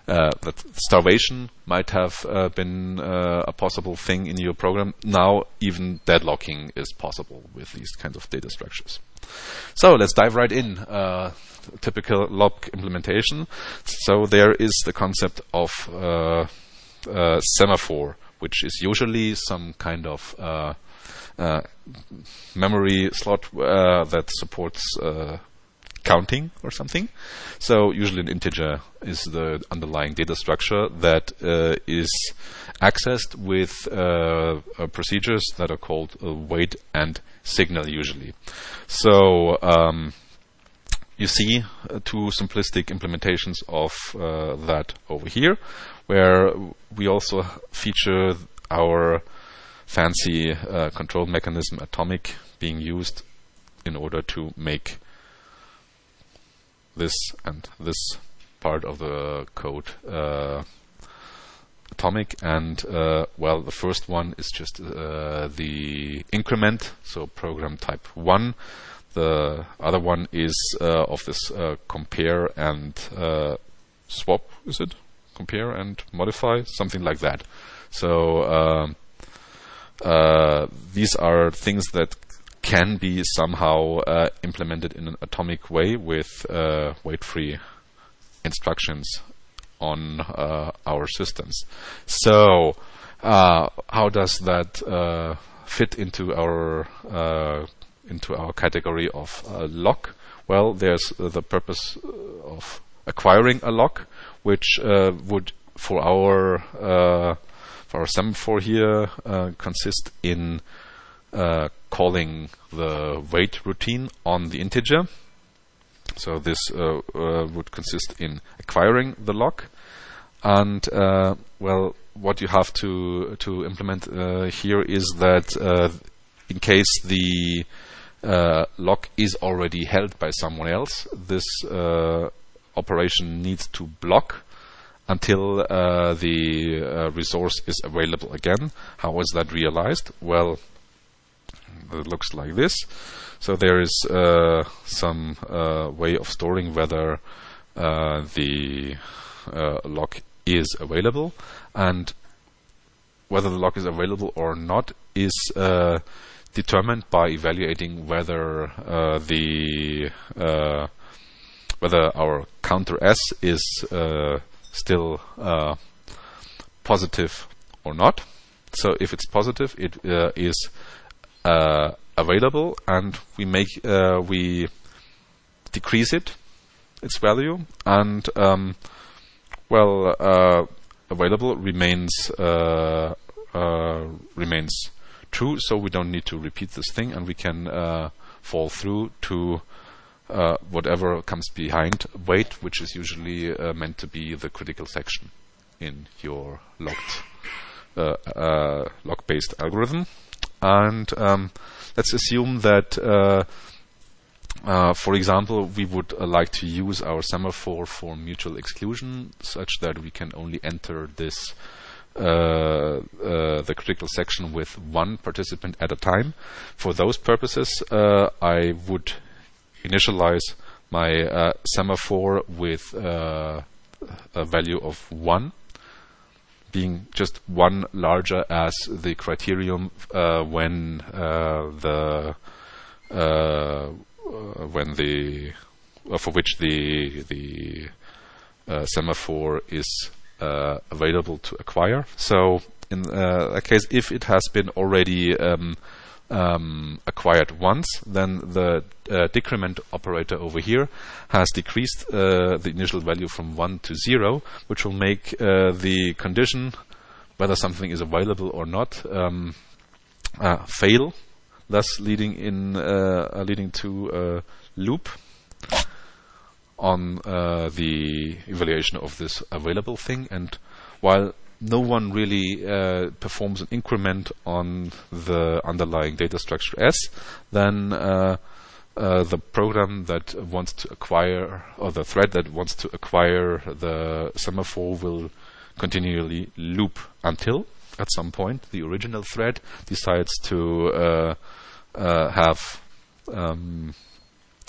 S1: uh, that starvation might have uh, been uh, a possible thing in your program. Now even deadlocking is possible with these kinds of data structures. So let's dive right in. Uh, typical lock implementation. So there is the concept of uh, uh, semaphore, which is usually some kind of uh, uh, memory slot uh, that supports uh, counting or something. So usually an integer is the underlying data structure that uh, is accessed with uh, uh, procedures that are called uh, wait and signal usually. So um, you see uh, two simplistic implementations of uh, that over here, where we also feature our fancy uh, control mechanism atomic being used in order to make this and this part of the code uh, atomic. And uh, well, the first one is just uh, the increment, so program type one. The other one is uh, of this uh, compare and uh, swap, is it? Compare and modify, something like that. So um, uh, these are things that can be somehow uh, implemented in an atomic way with uh, wait-free instructions on uh, our systems. So uh, how does that uh, fit into our uh, into our category of uh, lock? Well, there's uh, the purpose of acquiring a lock, which uh, would for our uh, for our semaphore here uh, consist in uh, calling the wait routine on the integer. So this uh, uh, would consist in acquiring the lock, and uh, well, what you have to to implement uh, here is that uh, in case the uh, lock is already held by someone else, this uh, operation needs to block until uh, the uh, resource is available again. How is that realized? Well, it looks like this. So there is uh, some uh, way of storing whether uh, the uh, lock is available, and whether the lock is available or not is uh, determined by evaluating whether uh, the uh, whether our counter S is uh, still uh, positive or not. So if it's positive, it uh, is uh, available, and we make uh, we decrease it, its value, and um, well, uh, available remains uh, uh, remains true. So we don't need to repeat this thing, and we can uh, fall through to uh, whatever comes behind wait, which is usually uh, meant to be the critical section in your locked uh, uh, lock-based algorithm. And um, let's assume that, uh, uh, for example, we would uh, like to use our semaphore for mutual exclusion, such that we can only enter this uh, uh, the critical section with one participant at a time. For those purposes, uh, I would initialize my uh, semaphore with uh, a value of one, being just one larger as the criterion uh, when uh, the uh, uh, when the uh, for which the the uh, semaphore is uh, available to acquire. So in uh, a case, if it has been already um, um, acquired once, then the uh, decrement operator over here has decreased uh, the initial value from one to zero, which will make uh, the condition whether something is available or not um, uh, fail, thus leading in uh, uh, leading to a loop on uh, the evaluation of this available thing. And while no one really uh, performs an increment on the underlying data structure S, then uh, uh, the program that wants to acquire, or the thread that wants to acquire the semaphore, will continually loop until at some point the original thread decides to uh, uh, have um,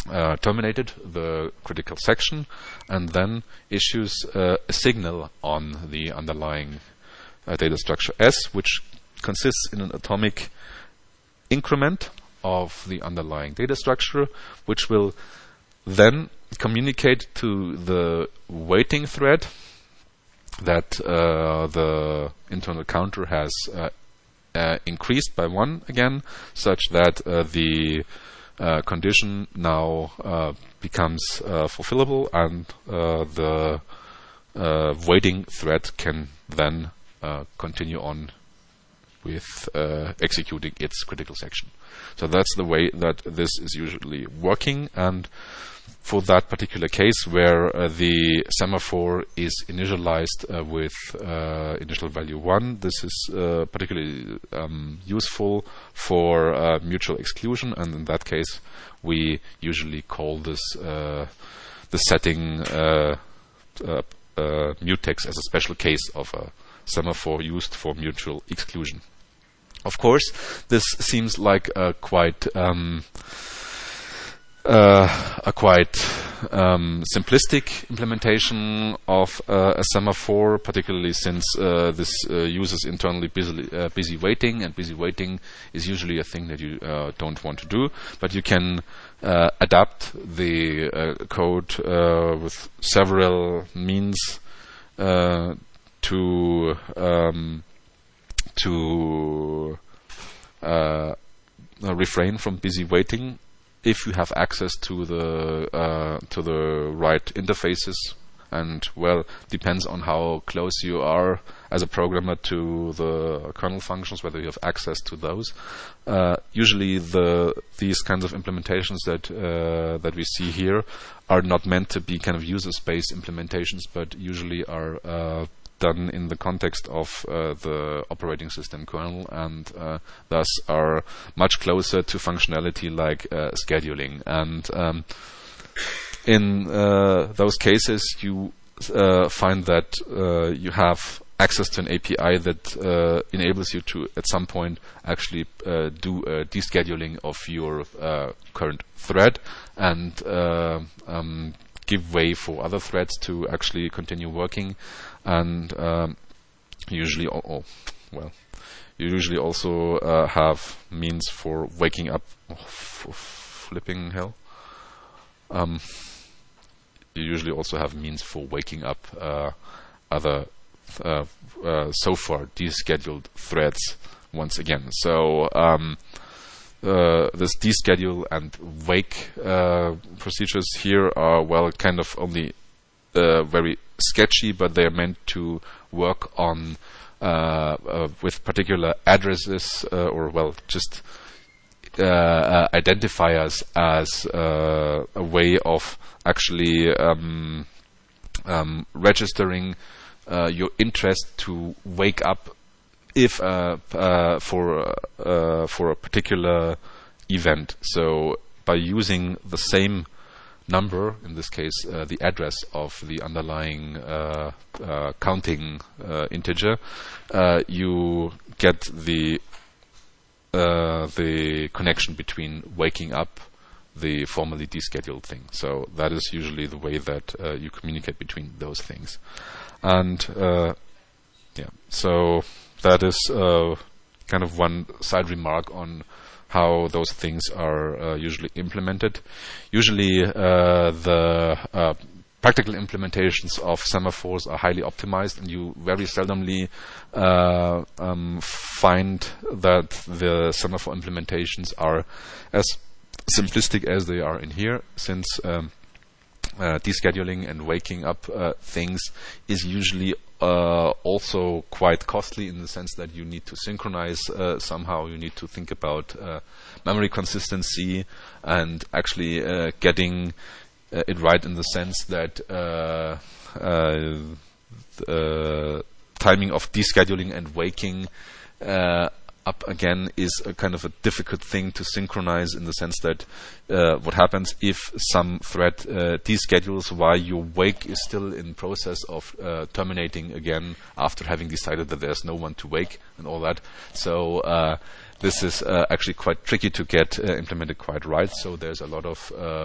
S1: uh, terminated the critical section, and then issues uh, a signal on the underlying uh, data structure S, which consists in an atomic increment of the underlying data structure, which will then communicate to the waiting thread that uh, the internal counter has uh, uh, increased by one again, such that uh, the uh, condition now uh, becomes uh, fulfillable, and uh, the uh, waiting thread can then uh, continue on with uh, executing its critical section. So that's the way that this is usually working, and for that particular case where uh, the semaphore is initialized uh, with uh, initial value one, this is uh, particularly um, useful for uh, mutual exclusion, and in that case we usually call this uh, the setting uh, uh, uh, mutex as a special case of a semaphore used for mutual exclusion. Of course, this seems like a quite um, Uh, a quite um, simplistic implementation of uh, a semaphore, particularly since uh, this uh, uses internally busy, uh, busy waiting, and busy waiting is usually a thing that you uh, don't want to do. But you can uh, adapt the uh, code uh, with several means uh, to um, to uh, refrain from busy waiting, if you have access to the uh, to the right interfaces, and well, depends on how close you are as a programmer to the kernel functions, whether you have access to those. Uh, usually, the these kinds of implementations that uh, that we see here are not meant to be kind of user space implementations, but usually are uh, done in the context of uh, the operating system kernel, and uh, thus are much closer to functionality like uh, scheduling. And um, in uh, those cases, you uh, find that uh, you have access to an A P I that uh, enables you to, at some point, actually uh, do a descheduling of your uh, current thread, and uh, um, give way for other threads to actually continue working. And um, usually, oh, oh, well, you usually also uh, have means for waking up. Oh, f- flipping hell! Um, you usually also have means for waking up uh, other uh, uh, so far descheduled threads once again. So um, uh, this deschedule and wake uh, procedures here are, well, kind of only Uh, very sketchy, but they are meant to work on uh, uh, with particular addresses uh, or, well, just uh, uh, identifiers as uh, a way of actually um, um, registering uh, your interest to wake up if uh, uh, for uh, for a particular event. So by using the same number, in this case uh, the address of the underlying uh, uh, counting uh, integer, uh, you get the uh, the connection between waking up the formerly descheduled thing. So that is usually the way that uh, you communicate between those things. And uh, yeah, so that is uh, kind of one side remark on how those things are uh, usually implemented. Usually uh, the uh, practical implementations of semaphores are highly optimized, and you very seldomly uh, um, find that the semaphore implementations are as simplistic as they are in here, since um, uh, descheduling and waking up uh, things is usually Uh, also quite costly, in the sense that you need to synchronize uh, somehow. You need to think about uh, memory consistency and actually uh, getting uh, it right, in the sense that uh, uh, the timing of descheduling and waking uh, up again is a kind of a difficult thing to synchronize, in the sense that uh, what happens if some thread uh, deschedules while your wake is still in process of uh, terminating again after having decided that there's no one to wake and all that. So uh, this is uh, actually quite tricky to get uh, implemented quite right. So there's a lot of uh,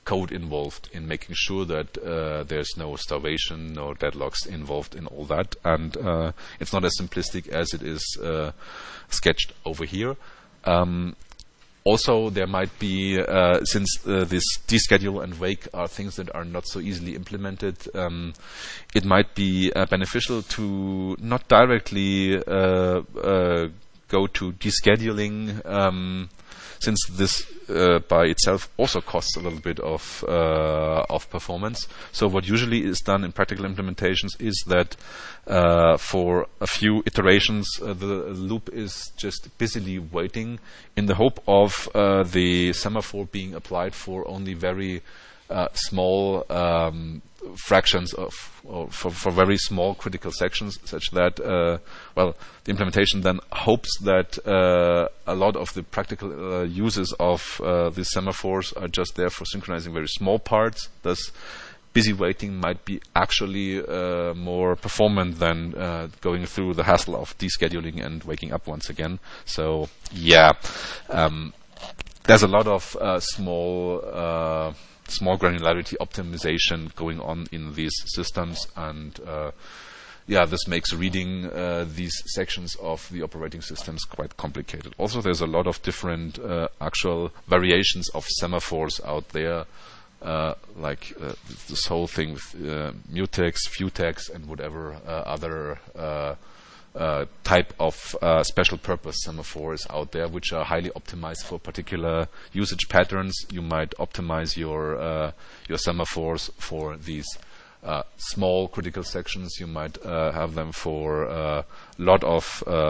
S1: code involved in making sure that uh, there's no starvation, no deadlocks involved in all that, and uh, it's not as simplistic as it is uh, sketched over here. Um, Also, there might be, uh, since uh, this deschedule and wake are things that are not so easily implemented, um, it might be uh, beneficial to not directly uh, uh, go to descheduling, um, since this uh, by itself also costs a little bit of uh, of performance. So what usually is done in practical implementations is that uh, for a few iterations uh, the loop is just busily waiting in the hope of uh, the semaphore being applied for only very uh, small um, fractions of, or for, for very small critical sections, such that uh, well, the implementation then hopes that uh, a lot of the practical uh, uses of uh, these semaphores are just there for synchronizing very small parts. Thus, busy waiting might be actually uh, more performant than uh, going through the hassle of descheduling and waking up once again. So, yeah, um, there's a lot of uh, small. Uh, small granularity optimization going on in these systems, and uh, yeah, this makes reading uh, these sections of the operating systems quite complicated. Also, there's a lot of different uh, actual variations of semaphores out there, uh, like uh, this whole thing with uh, mutex, futex, and whatever uh, other uh, Uh, type of uh, special purpose semaphores out there, which are highly optimized for particular usage patterns. You might optimize your uh, your semaphores for these uh, small critical sections. You might uh, have them for a uh, lot of uh,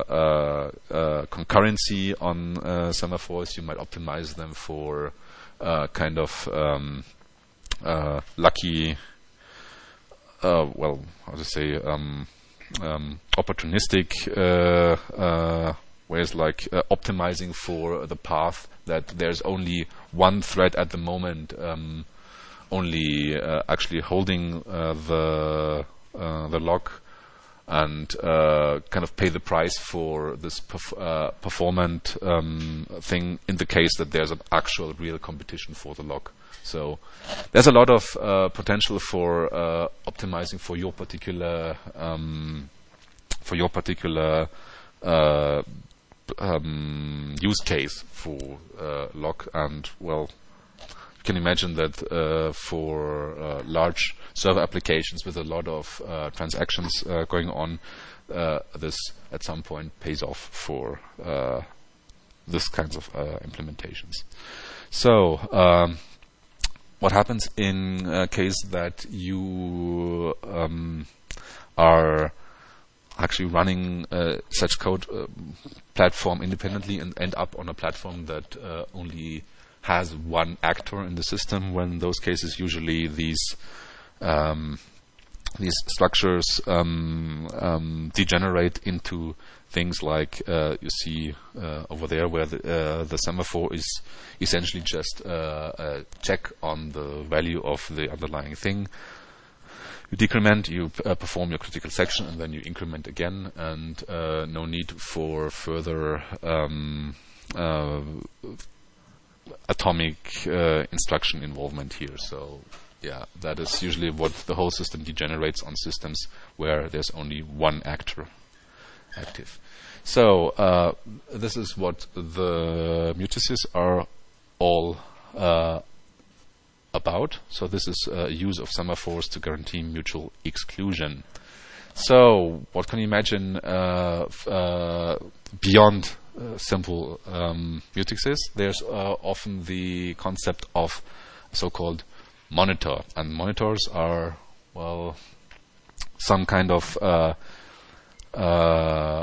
S1: uh, uh, concurrency on uh, semaphores. You might optimize them for uh, kind of um, uh, lucky, uh, well, how to say, um, Um, opportunistic uh, uh, ways, like uh, optimizing for the path that there's only one thread at the moment, um, only uh, actually holding uh, the uh, the lock, and uh, kind of pay the price for this perf uh, performant um, thing in the case that there's an actual real competition for the lock. So there's a lot of uh, potential for uh, optimizing for your particular um, for your particular uh, um, use case for uh, lock. And well, you can imagine that uh, for uh, large server applications with a lot of uh, transactions uh, going on, uh, this at some point pays off for uh, this kinds of uh, implementations. So. Um, What happens in a case that you um, are actually running uh, such code uh, platform independently and end up on a platform that uh, only has one actor in the system? When in those cases, usually these um, these structures um, um, degenerate into things like uh, you see uh, over there, where the, uh, the semaphore is essentially just uh, a check on the value of the underlying thing. You decrement, you uh, perform your critical section, and then you increment again, and uh, no need for further um, uh, atomic uh, instruction involvement here. So yeah, that is usually what the whole system degenerates on systems where there's only one actor active. So uh, this is what the mutices are all uh, about. So this is uh, use of semaphores to guarantee mutual exclusion. So what can you imagine uh, f uh, beyond uh, simple um, mutexes? There's uh, often the concept of so-called monitor, and monitors are, well, some kind of uh, uh,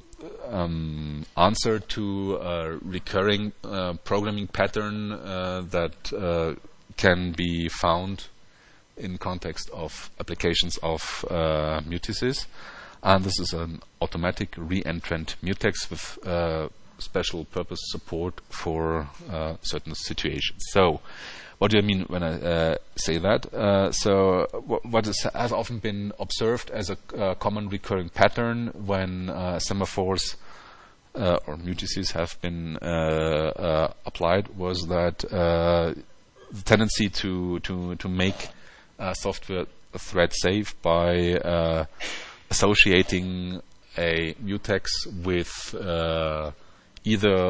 S1: um, answer to a recurring uh, programming pattern uh, that uh, can be found in context of applications of uh, mutices. And this is an automatic re-entrant mutex with uh, special purpose support for uh, certain situations. So what do I mean when I uh, say that? Uh, so what is, has often been observed as a uh, common recurring pattern when uh, semaphores uh, or mutices have been uh, uh, applied was that uh, the tendency to to to make uh, software thread safe by uh, associating a mutex with uh, either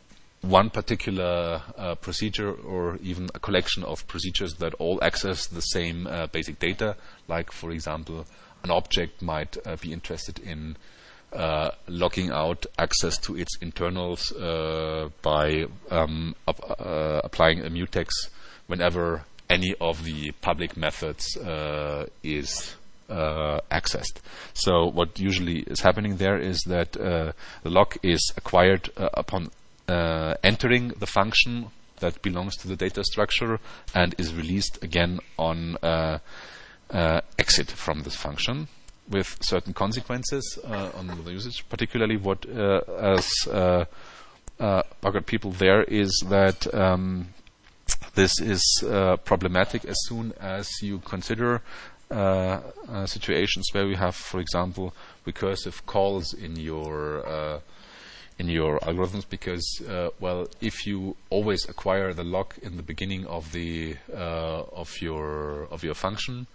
S1: one particular uh, procedure or even a collection of procedures that all access the same uh, basic data. Like, for example, an object might uh, be interested in uh, logging out access to its internals uh, by um, up, uh, applying a mutex whenever any of the public methods uh, is uh, accessed. So what usually is happening there is that uh, the lock is acquired uh, upon Uh, entering the function that belongs to the data structure and is released again on uh, uh, exit from this function, with certain consequences uh, on the usage. Particularly, what uh, as uh, uh, buggered people there is that um, this is uh, problematic as soon as you consider uh, uh, situations where we have, for example, recursive calls in your uh, in your algorithms, because uh, well, if you always acquire the lock in the beginning of the uh, of your of your function,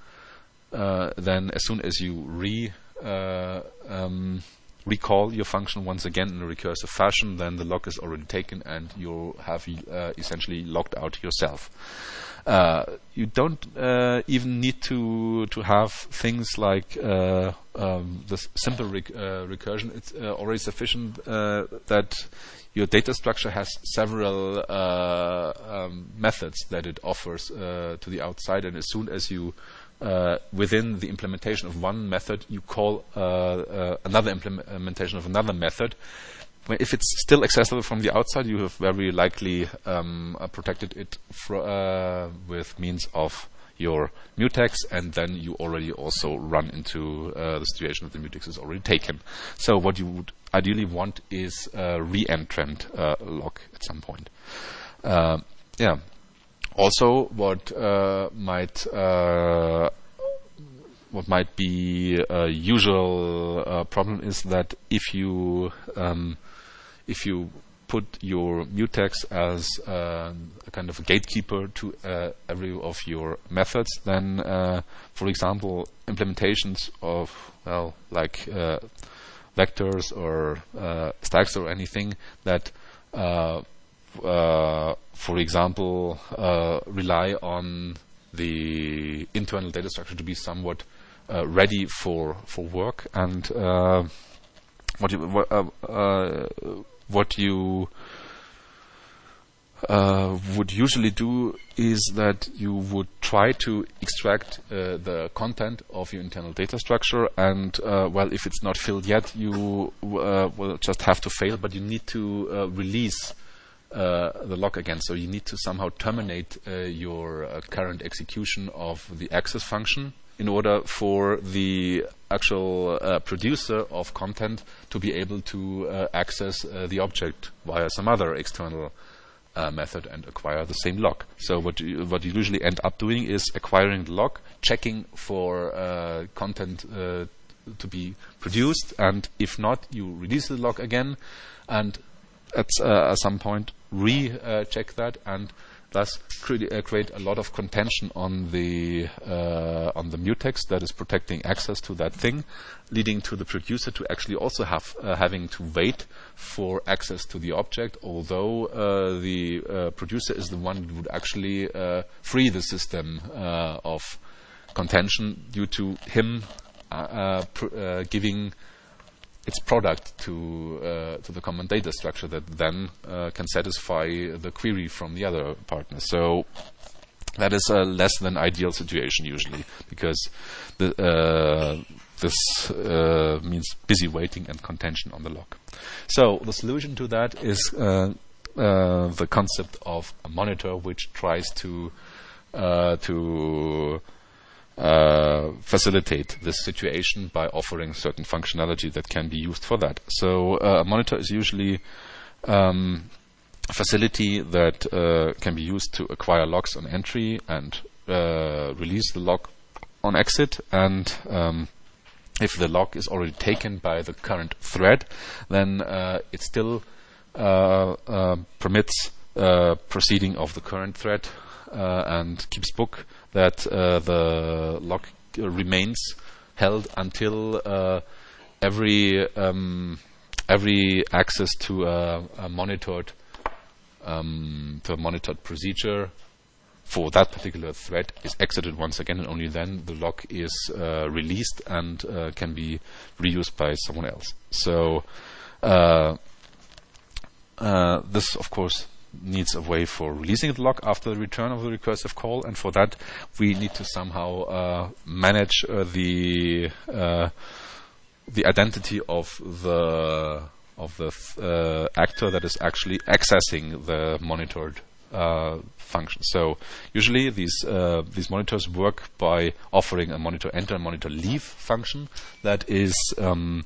S1: uh, then as soon as you re uh, um, recall your function once again in a recursive fashion, then the lock is already taken and you have uh, essentially locked out yourself. Uh, you don't uh, even need to to have things like uh, um, the simple rec uh, recursion. It's uh, already sufficient uh, that your data structure has several uh, um, methods that it offers uh, to the outside, and as soon as you uh, within the implementation of one method you call uh, uh, another implementation of another method, if it's still accessible from the outside, you have very likely um, uh, protected it fr uh, with means of your mutex, and then you already also run into uh, the situation that the mutex is already taken. So what you would ideally want is a re-entrant uh, lock at some point. Uh, yeah. Also, what uh, might uh, what might be a usual uh, problem is that if you um, if you put your mutex as uh, a kind of a gatekeeper to uh, every of your methods, then, uh, for example, implementations of, well, like uh, vectors or uh, stacks or anything that, uh, uh, for example, uh, rely on the internal data structure to be somewhat uh, ready for for work, and uh, what you what, uh, uh, what you uh, would usually do is that you would try to extract uh, the content of your internal data structure, and uh, well, if it's not filled yet, you uh, will just have to fail, but you need to uh, release uh, the lock again. So you need to somehow terminate uh, your uh, current execution of the access function in order for the actual uh, producer of content to be able to uh, access uh, the object via some other external uh, method and acquire the same lock. So what you, what you usually end up doing is acquiring the lock, checking for uh, content uh, to be produced, and if not, you release the lock again, and at, uh, at some point re-check uh, that, and thus cre uh, create a lot of contention on the uh, on the mutex that is protecting access to that thing, leading to the producer to actually also have uh, having to wait for access to the object, although uh, the uh, producer is the one who would actually uh, free the system uh, of contention due to him uh, uh, pr uh, giving its product to uh, to the common data structure that then uh, can satisfy the query from the other partner. So that is a less than ideal situation usually, because the, uh, this uh, means busy waiting and contention on the lock. So the solution to that is uh, uh, the concept of a monitor, which tries to uh, to Uh, facilitate this situation by offering certain functionality that can be used for that. So uh, a monitor is usually um, a facility that uh, can be used to acquire locks on entry and uh, release the lock on exit, and um, if the lock is already taken by the current thread, then uh, it still uh, uh, permits uh, proceeding of the current thread uh, and keeps book, that uh, the lock uh, remains held until uh, every um, every access to a, a monitored um, to a monitored procedure for that particular thread is exited once again, and only then the lock is uh, released and uh, can be reused by someone else. So uh, uh, this, of course, needs a way for releasing the lock after the return of the recursive call, and for that we need to somehow uh, manage uh, the uh, the identity of the of the uh, actor that is actually accessing the monitored uh, function. So usually these uh, these monitors work by offering a monitor enter and monitor leave function that is um,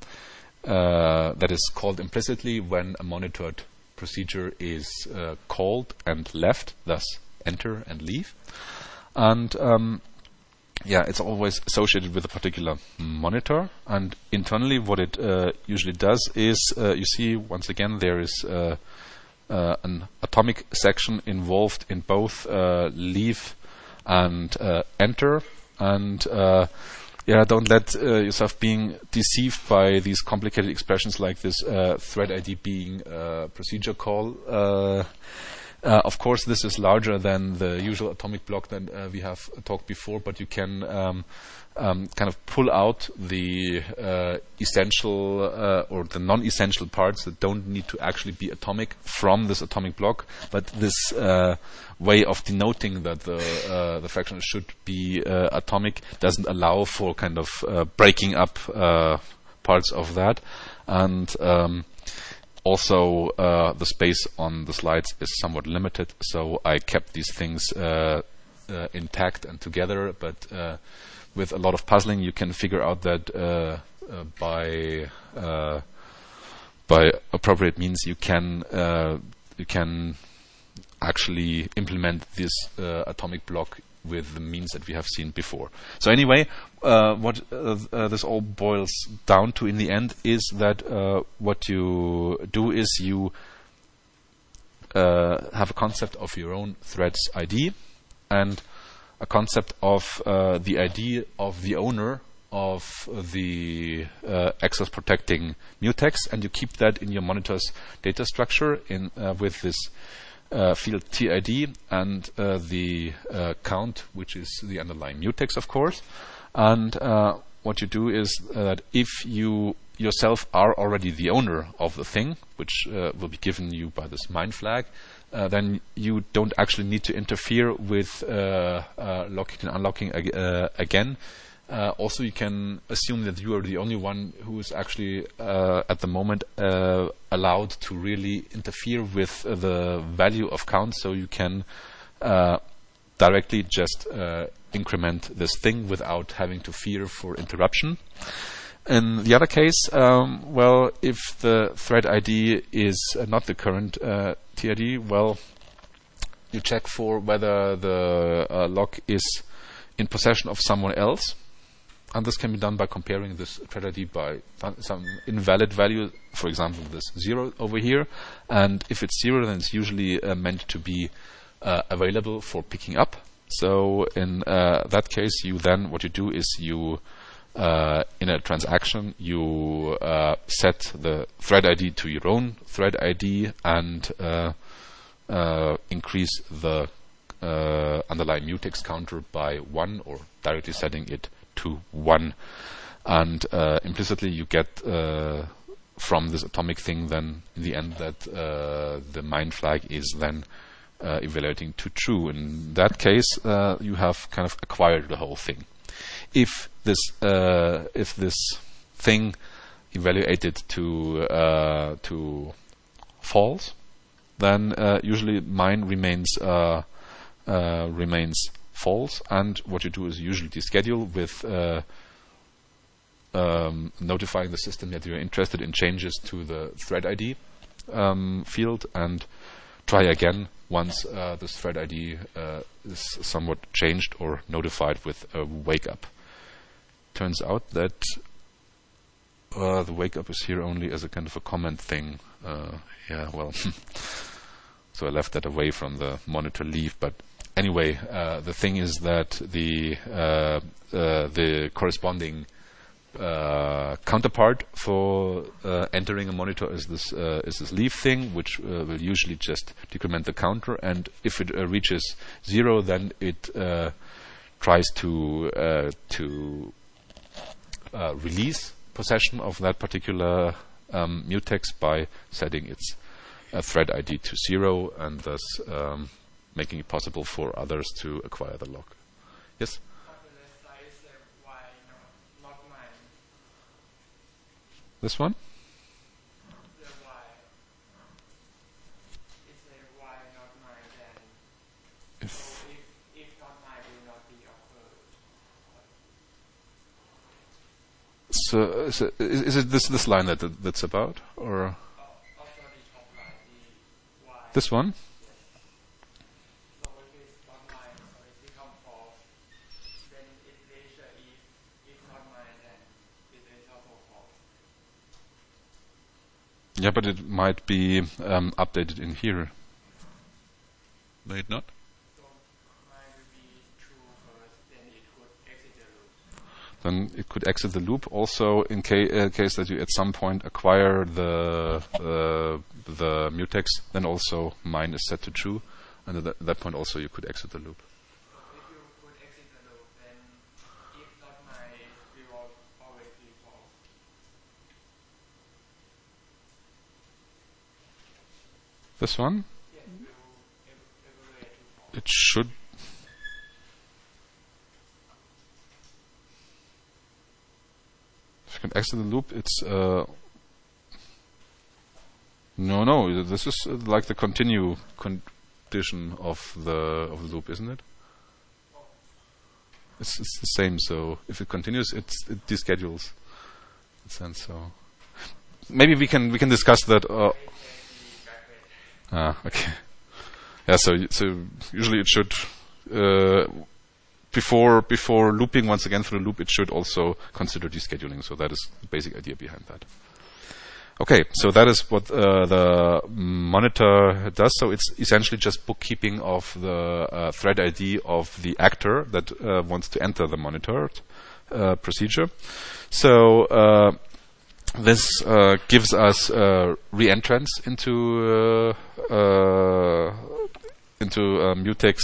S1: uh, that is called implicitly when a monitored procedure is uh, called and left, thus enter and leave. And um, yeah, it's always associated with a particular monitor. And internally, what it uh, usually does is, uh, you see, once again, there is uh, uh, an atomic section involved in both uh, leave and uh, enter. And uh, yeah, don't let uh, yourself being deceived by these complicated expressions like this uh, thread I D being uh, procedure call. Uh, uh, of course, this is larger than the usual atomic block that uh, we have talked before, but you can um, um, kind of pull out the uh, essential uh, or the non-essential parts that don't need to actually be atomic from this atomic block. But this uh, way of denoting that the uh, the fraction should be uh, atomic doesn't allow for kind of uh, breaking up uh, parts of that. And um, also uh, the space on the slides is somewhat limited, so I kept these things uh, uh, intact and together, but uh, with a lot of puzzling you can figure out that uh, uh, by uh, by appropriate means you can uh, you can actually implement this uh, atomic block with the means that we have seen before. So anyway, uh, what uh, uh, this all boils down to in the end is that uh, what you do is you uh, have a concept of your own thread's I D and a concept of uh, the I D of the owner of the uh, access protecting mutex, and you keep that in your monitor's data structure in uh, with this Uh, field T I D and uh, the uh, count, which is the underlying mutex, of course. And uh, what you do is that if you yourself are already the owner of the thing, which uh, will be given you by this mine flag, uh, then you don't actually need to interfere with uh, uh, locking and unlocking ag uh, again. Uh, also, you can assume that you are the only one who is actually uh, at the moment uh, allowed to really interfere with uh, the value of count, so you can uh, directly just uh, increment this thing without having to fear for interruption. In the other case, um, well, if the thread I D is uh, not the current uh, T I D, well, you check for whether the uh, lock is in possession of someone else. And this can be done by comparing this thread I D by some invalid value, for example, this zero over here. And if it's zero, then it's usually uh, meant to be uh, available for picking up. So in uh, that case, you then, what you do is you, uh, in a transaction, you uh, set the thread I D to your own thread I D and uh, uh, increase the uh, underlying mutex counter by one, or directly setting it to one, and uh, implicitly you get uh, from this atomic thing then in the end that uh, the mine flag is then uh, evaluating to true. In that case, uh, you have kind of acquired the whole thing. If this uh, if this thing evaluated to uh, to false, then uh, usually mine remains uh, uh, remains false, and what you do is usually deschedule with uh, um, notifying the system that you're interested in changes to the thread I D um, field, and try again once uh, this thread I D uh, is somewhat changed or notified with a wake up. Turns out that uh, the wake up is here only as a kind of a comment thing. Uh, yeah, well, so I left that away from the monitor leave, but anyway, uh, the thing is that the uh, uh, the corresponding uh, counterpart for uh, entering a monitor is this uh, is this leave thing, which uh, will usually just decrement the counter, and if it uh, reaches zero, then it uh, tries to uh, to uh, release possession of that particular um, mutex by setting its uh, thread I D to zero, and thus um, making it possible for others to acquire the lock. Yes? This one?
S3: The Y. It's a Y not mine then.
S1: If
S3: So if, if not mine will not be occurred.
S1: so, so is, is it this this line that that- that's about, or
S3: Also the top line, the Y.
S1: this one?
S3: So if it's not mine, so it becomes false. Then it later if if not mine then it is also false.
S1: Yeah, but it might be um, updated in here. May it not?
S3: So mine will be true first, then it could exit the loop.
S1: Then it could exit the loop. Also, in ca- uh, case that you at some point acquire the uh, the mutex, then also mine is set to true, and at that, that point also you could exit the loop.
S3: So if you could exit the loop, then if not mine it will always be false.
S1: This one,
S3: Yes, will ev- evaluate to false.
S1: it should. If you can exit the loop, it's uh, no, no. This is uh, like the continue condition of the of the loop, isn't it? It's, it's the same. So if it continues, it's, it deschedules. In a sense, so maybe we can we can discuss that. Uh, ah, okay. Yeah. So y- so usually it should uh, before before looping once again through the loop, it should also consider descheduling. So that is the basic idea behind that. Okay, so that is what uh, the monitor does. So it's essentially just bookkeeping of the uh, thread I D of the actor that uh, wants to enter the monitored uh, procedure. So uh, this uh, gives us uh, re-entrance into uh, uh, into a mutex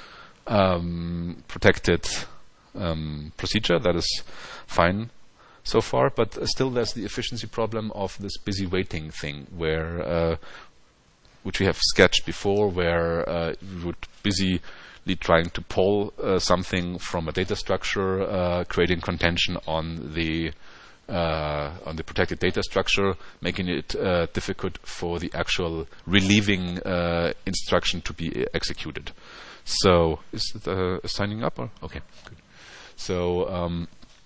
S1: um, protected um, procedure. That is fine so far, but uh, still there's the efficiency problem of this busy waiting thing, where uh, which we have sketched before, where uh, we would busily trying to pull uh, something from a data structure, uh, creating contention on the uh, on the protected data structure, making it uh, difficult for the actual relieving uh, instruction to be executed. So is it uh, signing up? Or? Okay, good. So um,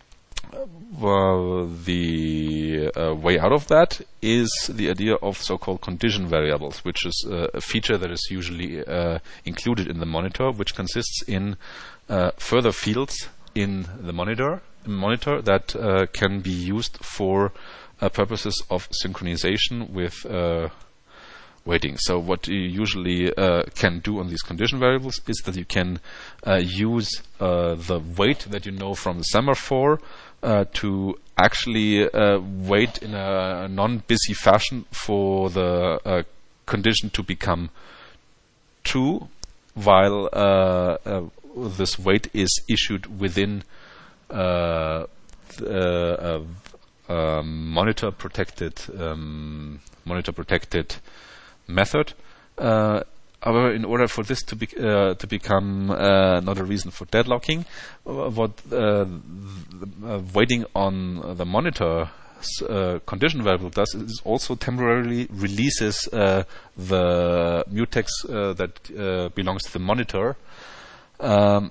S1: well, the uh, way out of that is the idea of so-called condition variables, which is uh, a feature that is usually uh, included in the monitor, which consists in uh, further fields in the monitor monitor that uh, can be used for uh, purposes of synchronization with uh, waiting. So what you usually uh, can do on these condition variables is that you can uh, use uh, the wait that you know from the semaphore uh, to actually uh, wait in a non-busy fashion for the uh, condition to become true, while uh, uh, this wait is issued within uh, the, uh, uh, monitor protected um, monitor protected method. Uh, however, in order for this to be uh, to become uh, not a reason for deadlocking, uh, what uh, th- uh, waiting on the monitor uh, condition variable does is also temporarily releases uh, the mutex uh, that uh, belongs to the monitor, um,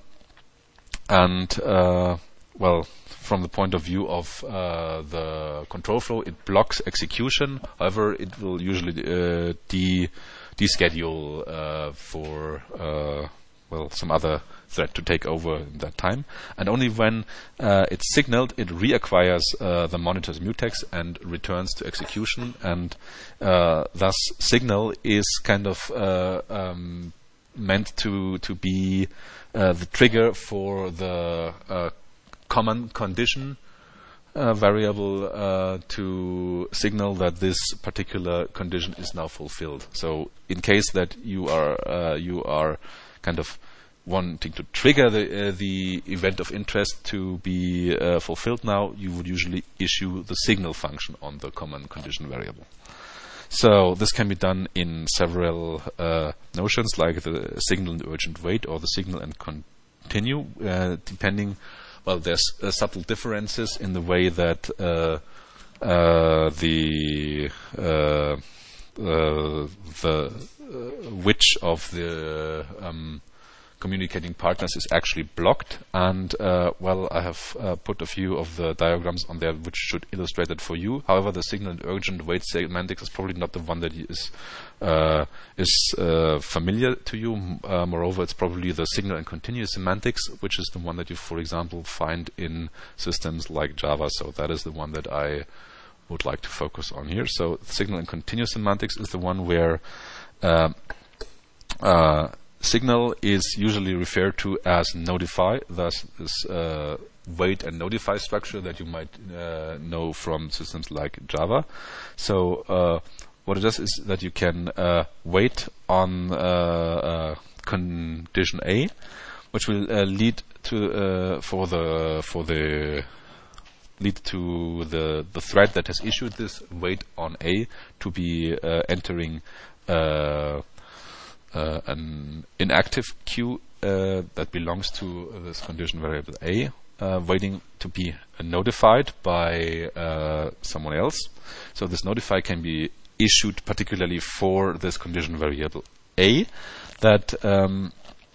S1: and uh, well, from the point of view of uh, the control flow, it blocks execution. However, it will usually uh, de deschedule uh, for uh, well some other thread to take over in that time. And only when uh, it's signaled, it reacquires uh, the monitor's mutex and returns to execution. And uh, thus, signal is kind of uh, um, meant to to be uh, the trigger for the uh, common condition uh, variable uh, to signal that this particular condition is now fulfilled. So, in case that you are uh, you are kind of wanting to trigger the uh, the event of interest to be uh, fulfilled now, you would usually issue the signal function on the common condition variable. So this can be done in several uh, notions, like the signal and urgent wait or the signal and continue, uh, depending. Well, there's uh, subtle differences in the way that uh, uh, the uh, uh, the uh, which of the um, communicating partners is actually blocked, and uh, well, I have uh, put a few of the diagrams on there which should illustrate it for you. However, the signal and urgent wait semantics is probably not the one that is uh, is uh, familiar to you. Uh, moreover, it's probably the signal and continuous semantics, which is the one that you, for example, find in systems like Java. So that is the one that I would like to focus on here. So signal and continuous semantics is the one where uh, uh, signal is usually referred to as notify, thus this uh, wait and notify structure that you might uh, know from systems like Java. So uh, what it does is that you can uh, wait on uh, uh, condition A, which will uh, lead to uh, for the for the lead to the the thread that has issued this wait on A to be uh, entering uh, Uh, an inactive queue uh, that belongs to this condition variable A, uh, waiting to be uh, notified by uh, someone else. So this notify can be issued particularly for this condition variable A, that um,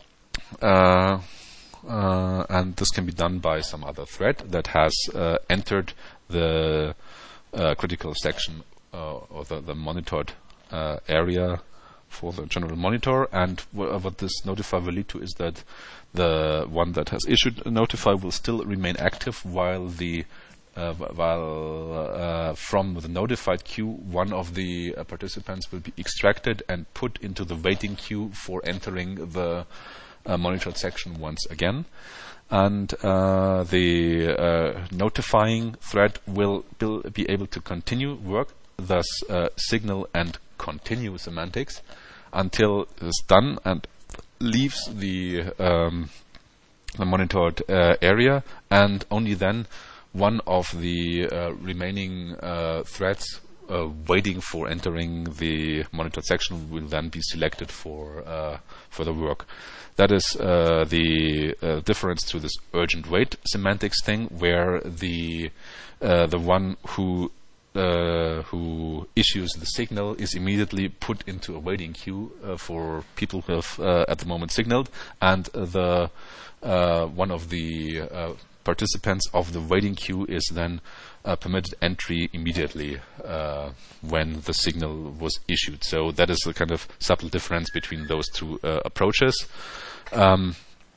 S1: uh, uh, and this can be done by some other thread that has uh, entered the uh, critical section uh, or the, the monitored uh, area for the general monitor, and wh what this notify will lead to is that the one that has issued a notify will still remain active while the uh, while uh, from the notified queue one of the uh, participants will be extracted and put into the waiting queue for entering the uh, monitored section once again, and uh, the uh, notifying thread will be able to continue work, thus uh, signal and continue semantics, until it's done and leaves the um, the monitored uh, area, and only then one of the uh, remaining uh, threads uh, waiting for entering the monitored section will then be selected for uh, for the work. That is uh, the uh, difference to this urgent wait semantics thing, where the uh, the one who Uh, who issues the signal is immediately put into a waiting queue uh, for people who have uh, at the moment signaled, and uh, the uh, one of the uh, participants of the waiting queue is then uh, permitted entry immediately uh, when the signal was issued. So that is a kind of subtle difference between those two uh, approaches. Um,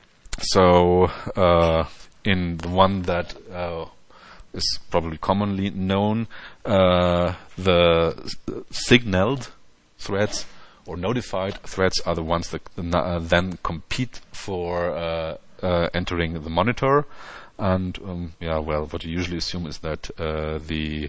S1: so uh, in the one that uh, is probably commonly known, uh, the signaled threads or notified threads are the ones that uh, then compete for uh, uh, entering the monitor. And um, yeah, well, what you usually assume is that uh, the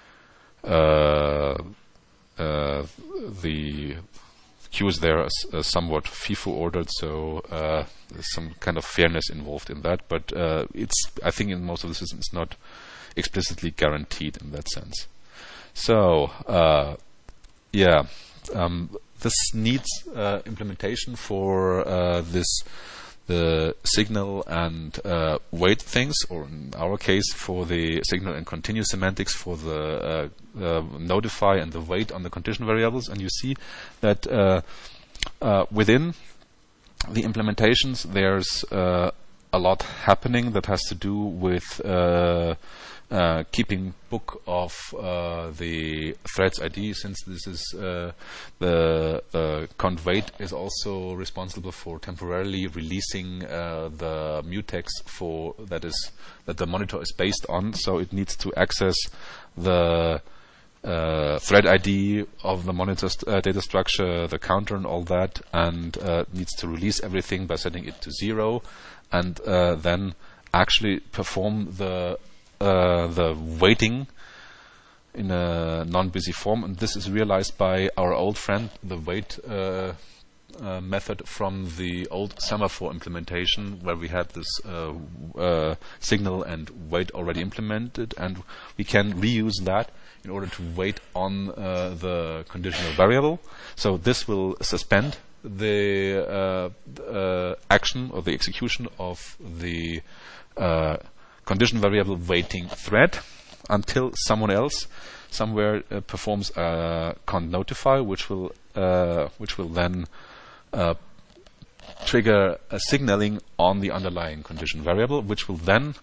S1: uh, uh, the queues there are uh, somewhat FIFO ordered, so uh, there's some kind of fairness involved in that. But uh, it's, I think, in most of the systems, it's not explicitly guaranteed in that sense. So uh, yeah, um, this needs uh, implementation for uh, this the signal and uh, wait things, or in our case for the signal and continue semantics for the uh, uh, notify and the wait on the condition variables. And you see that uh, uh, within the implementations there's uh, a lot happening that has to do with uh, uh, keeping book of uh, the thread's I D, since this is uh, the uh, cont wait is also responsible for temporarily releasing uh, the mutex for that is that the monitor is based on. So it needs to access the uh, thread I D of the monitor st- uh, data structure, the counter and all that, and uh, needs to release everything by setting it to zero, and uh, then actually perform the uh, the waiting in a non-busy form. And this is realized by our old friend, the wait uh, uh, method from the old semaphore implementation, where we had this uh, uh, signal and wait already implemented, and we can reuse that in order to wait on uh, the conditional variable. So this will suspend the uh, uh, action or the execution of the uh, condition variable waiting thread until someone else somewhere uh, performs a cont notify, which will uh, which will then uh, trigger a signaling on the underlying condition variable, which will then,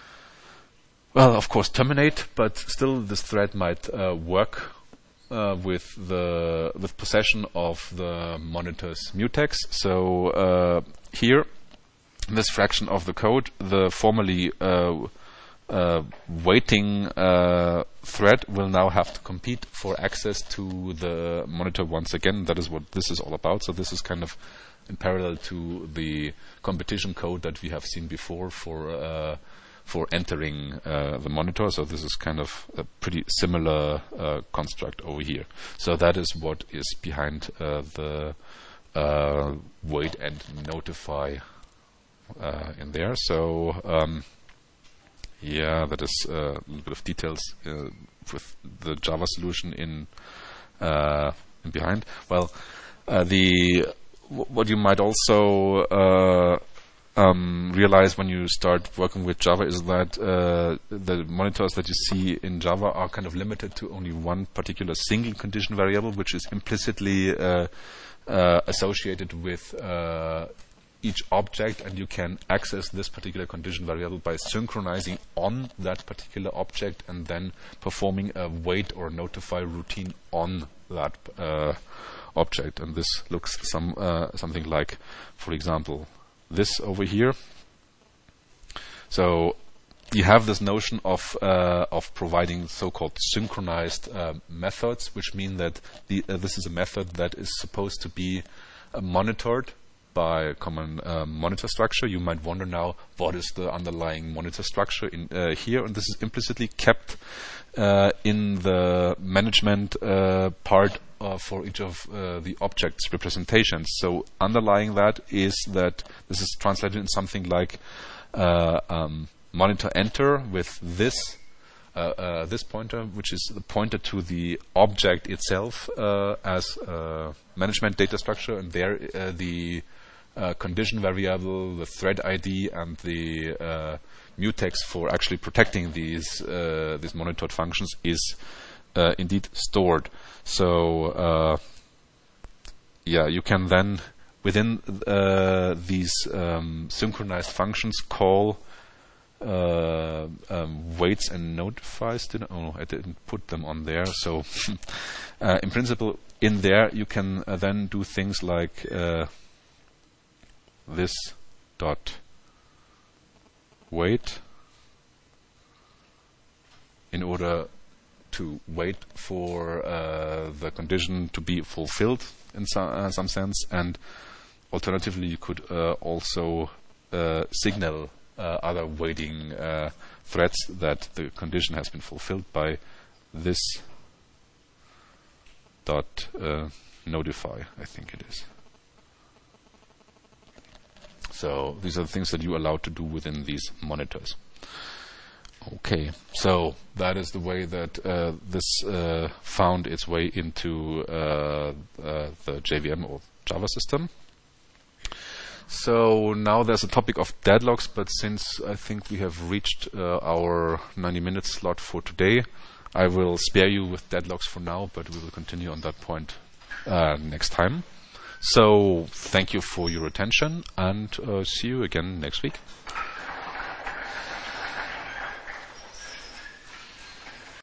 S1: well, of course, terminate, but still this thread might uh, work uh, with the with possession of the monitor's mutex. So uh, here, in this fraction of the code, the formerly uh, uh, waiting uh, thread will now have to compete for access to the monitor once again. That is what this is all about. So this is kind of in parallel to the competition code that we have seen before for uh, for entering uh, the monitor. So this is kind of a pretty similar uh, construct over here. So that is what is behind uh, the uh, wait and notify uh, in there. So um, yeah, that is uh, a little bit of details uh, with the Java solution in, uh, in behind. Well, uh, the w- what you might also uh, um, realize when you start working with Java is that uh, the monitors that you see in Java are kind of limited to only one particular single condition variable, which is implicitly uh, uh, associated with uh, each object, and you can access this particular condition variable by synchronizing on that particular object and then performing a wait or notify routine on that uh, object. And this looks some uh, something like, for example, this over here. So you have this notion of uh, of providing so-called synchronized uh, methods, which mean that the, uh, this is a method that is supposed to be uh, monitored by a common uh, monitor structure. You might wonder now, what is the underlying monitor structure in uh, here? And this is implicitly kept uh, in the management uh, part uh, for each of uh, the objects representations. So underlying that is that this is translated in something like uh, um, monitor enter with this uh, uh, this pointer, which is the pointer to the object itself uh, as a management data structure, and there uh, the Uh, condition variable, the thread I D, and the uh, mutex for actually protecting these uh, these monitored functions is uh, indeed stored. So uh, yeah, you can then within uh, these um, synchronized functions call uh, um, waits and notifies. Didn't, oh, I didn't put them on there. So uh, in principle, in there you can uh, then do things like Uh, this dot wait in order to wait for uh, the condition to be fulfilled in some, uh, some sense, and alternatively you could uh, also uh, signal uh, other waiting uh, threads that the condition has been fulfilled by this dot uh, notify, I think it is. So these are the things that you are allowed to do within these monitors. Okay, so that is the way that uh, this uh, found its way into uh, uh, the J V M or Java system. So now there's a topic of deadlocks, but since I think we have reached uh, our ninety minute slot for today, I will spare you with deadlocks for now, but we will continue on that point uh, next time. So thank you for your attention, and uh, see you again next week.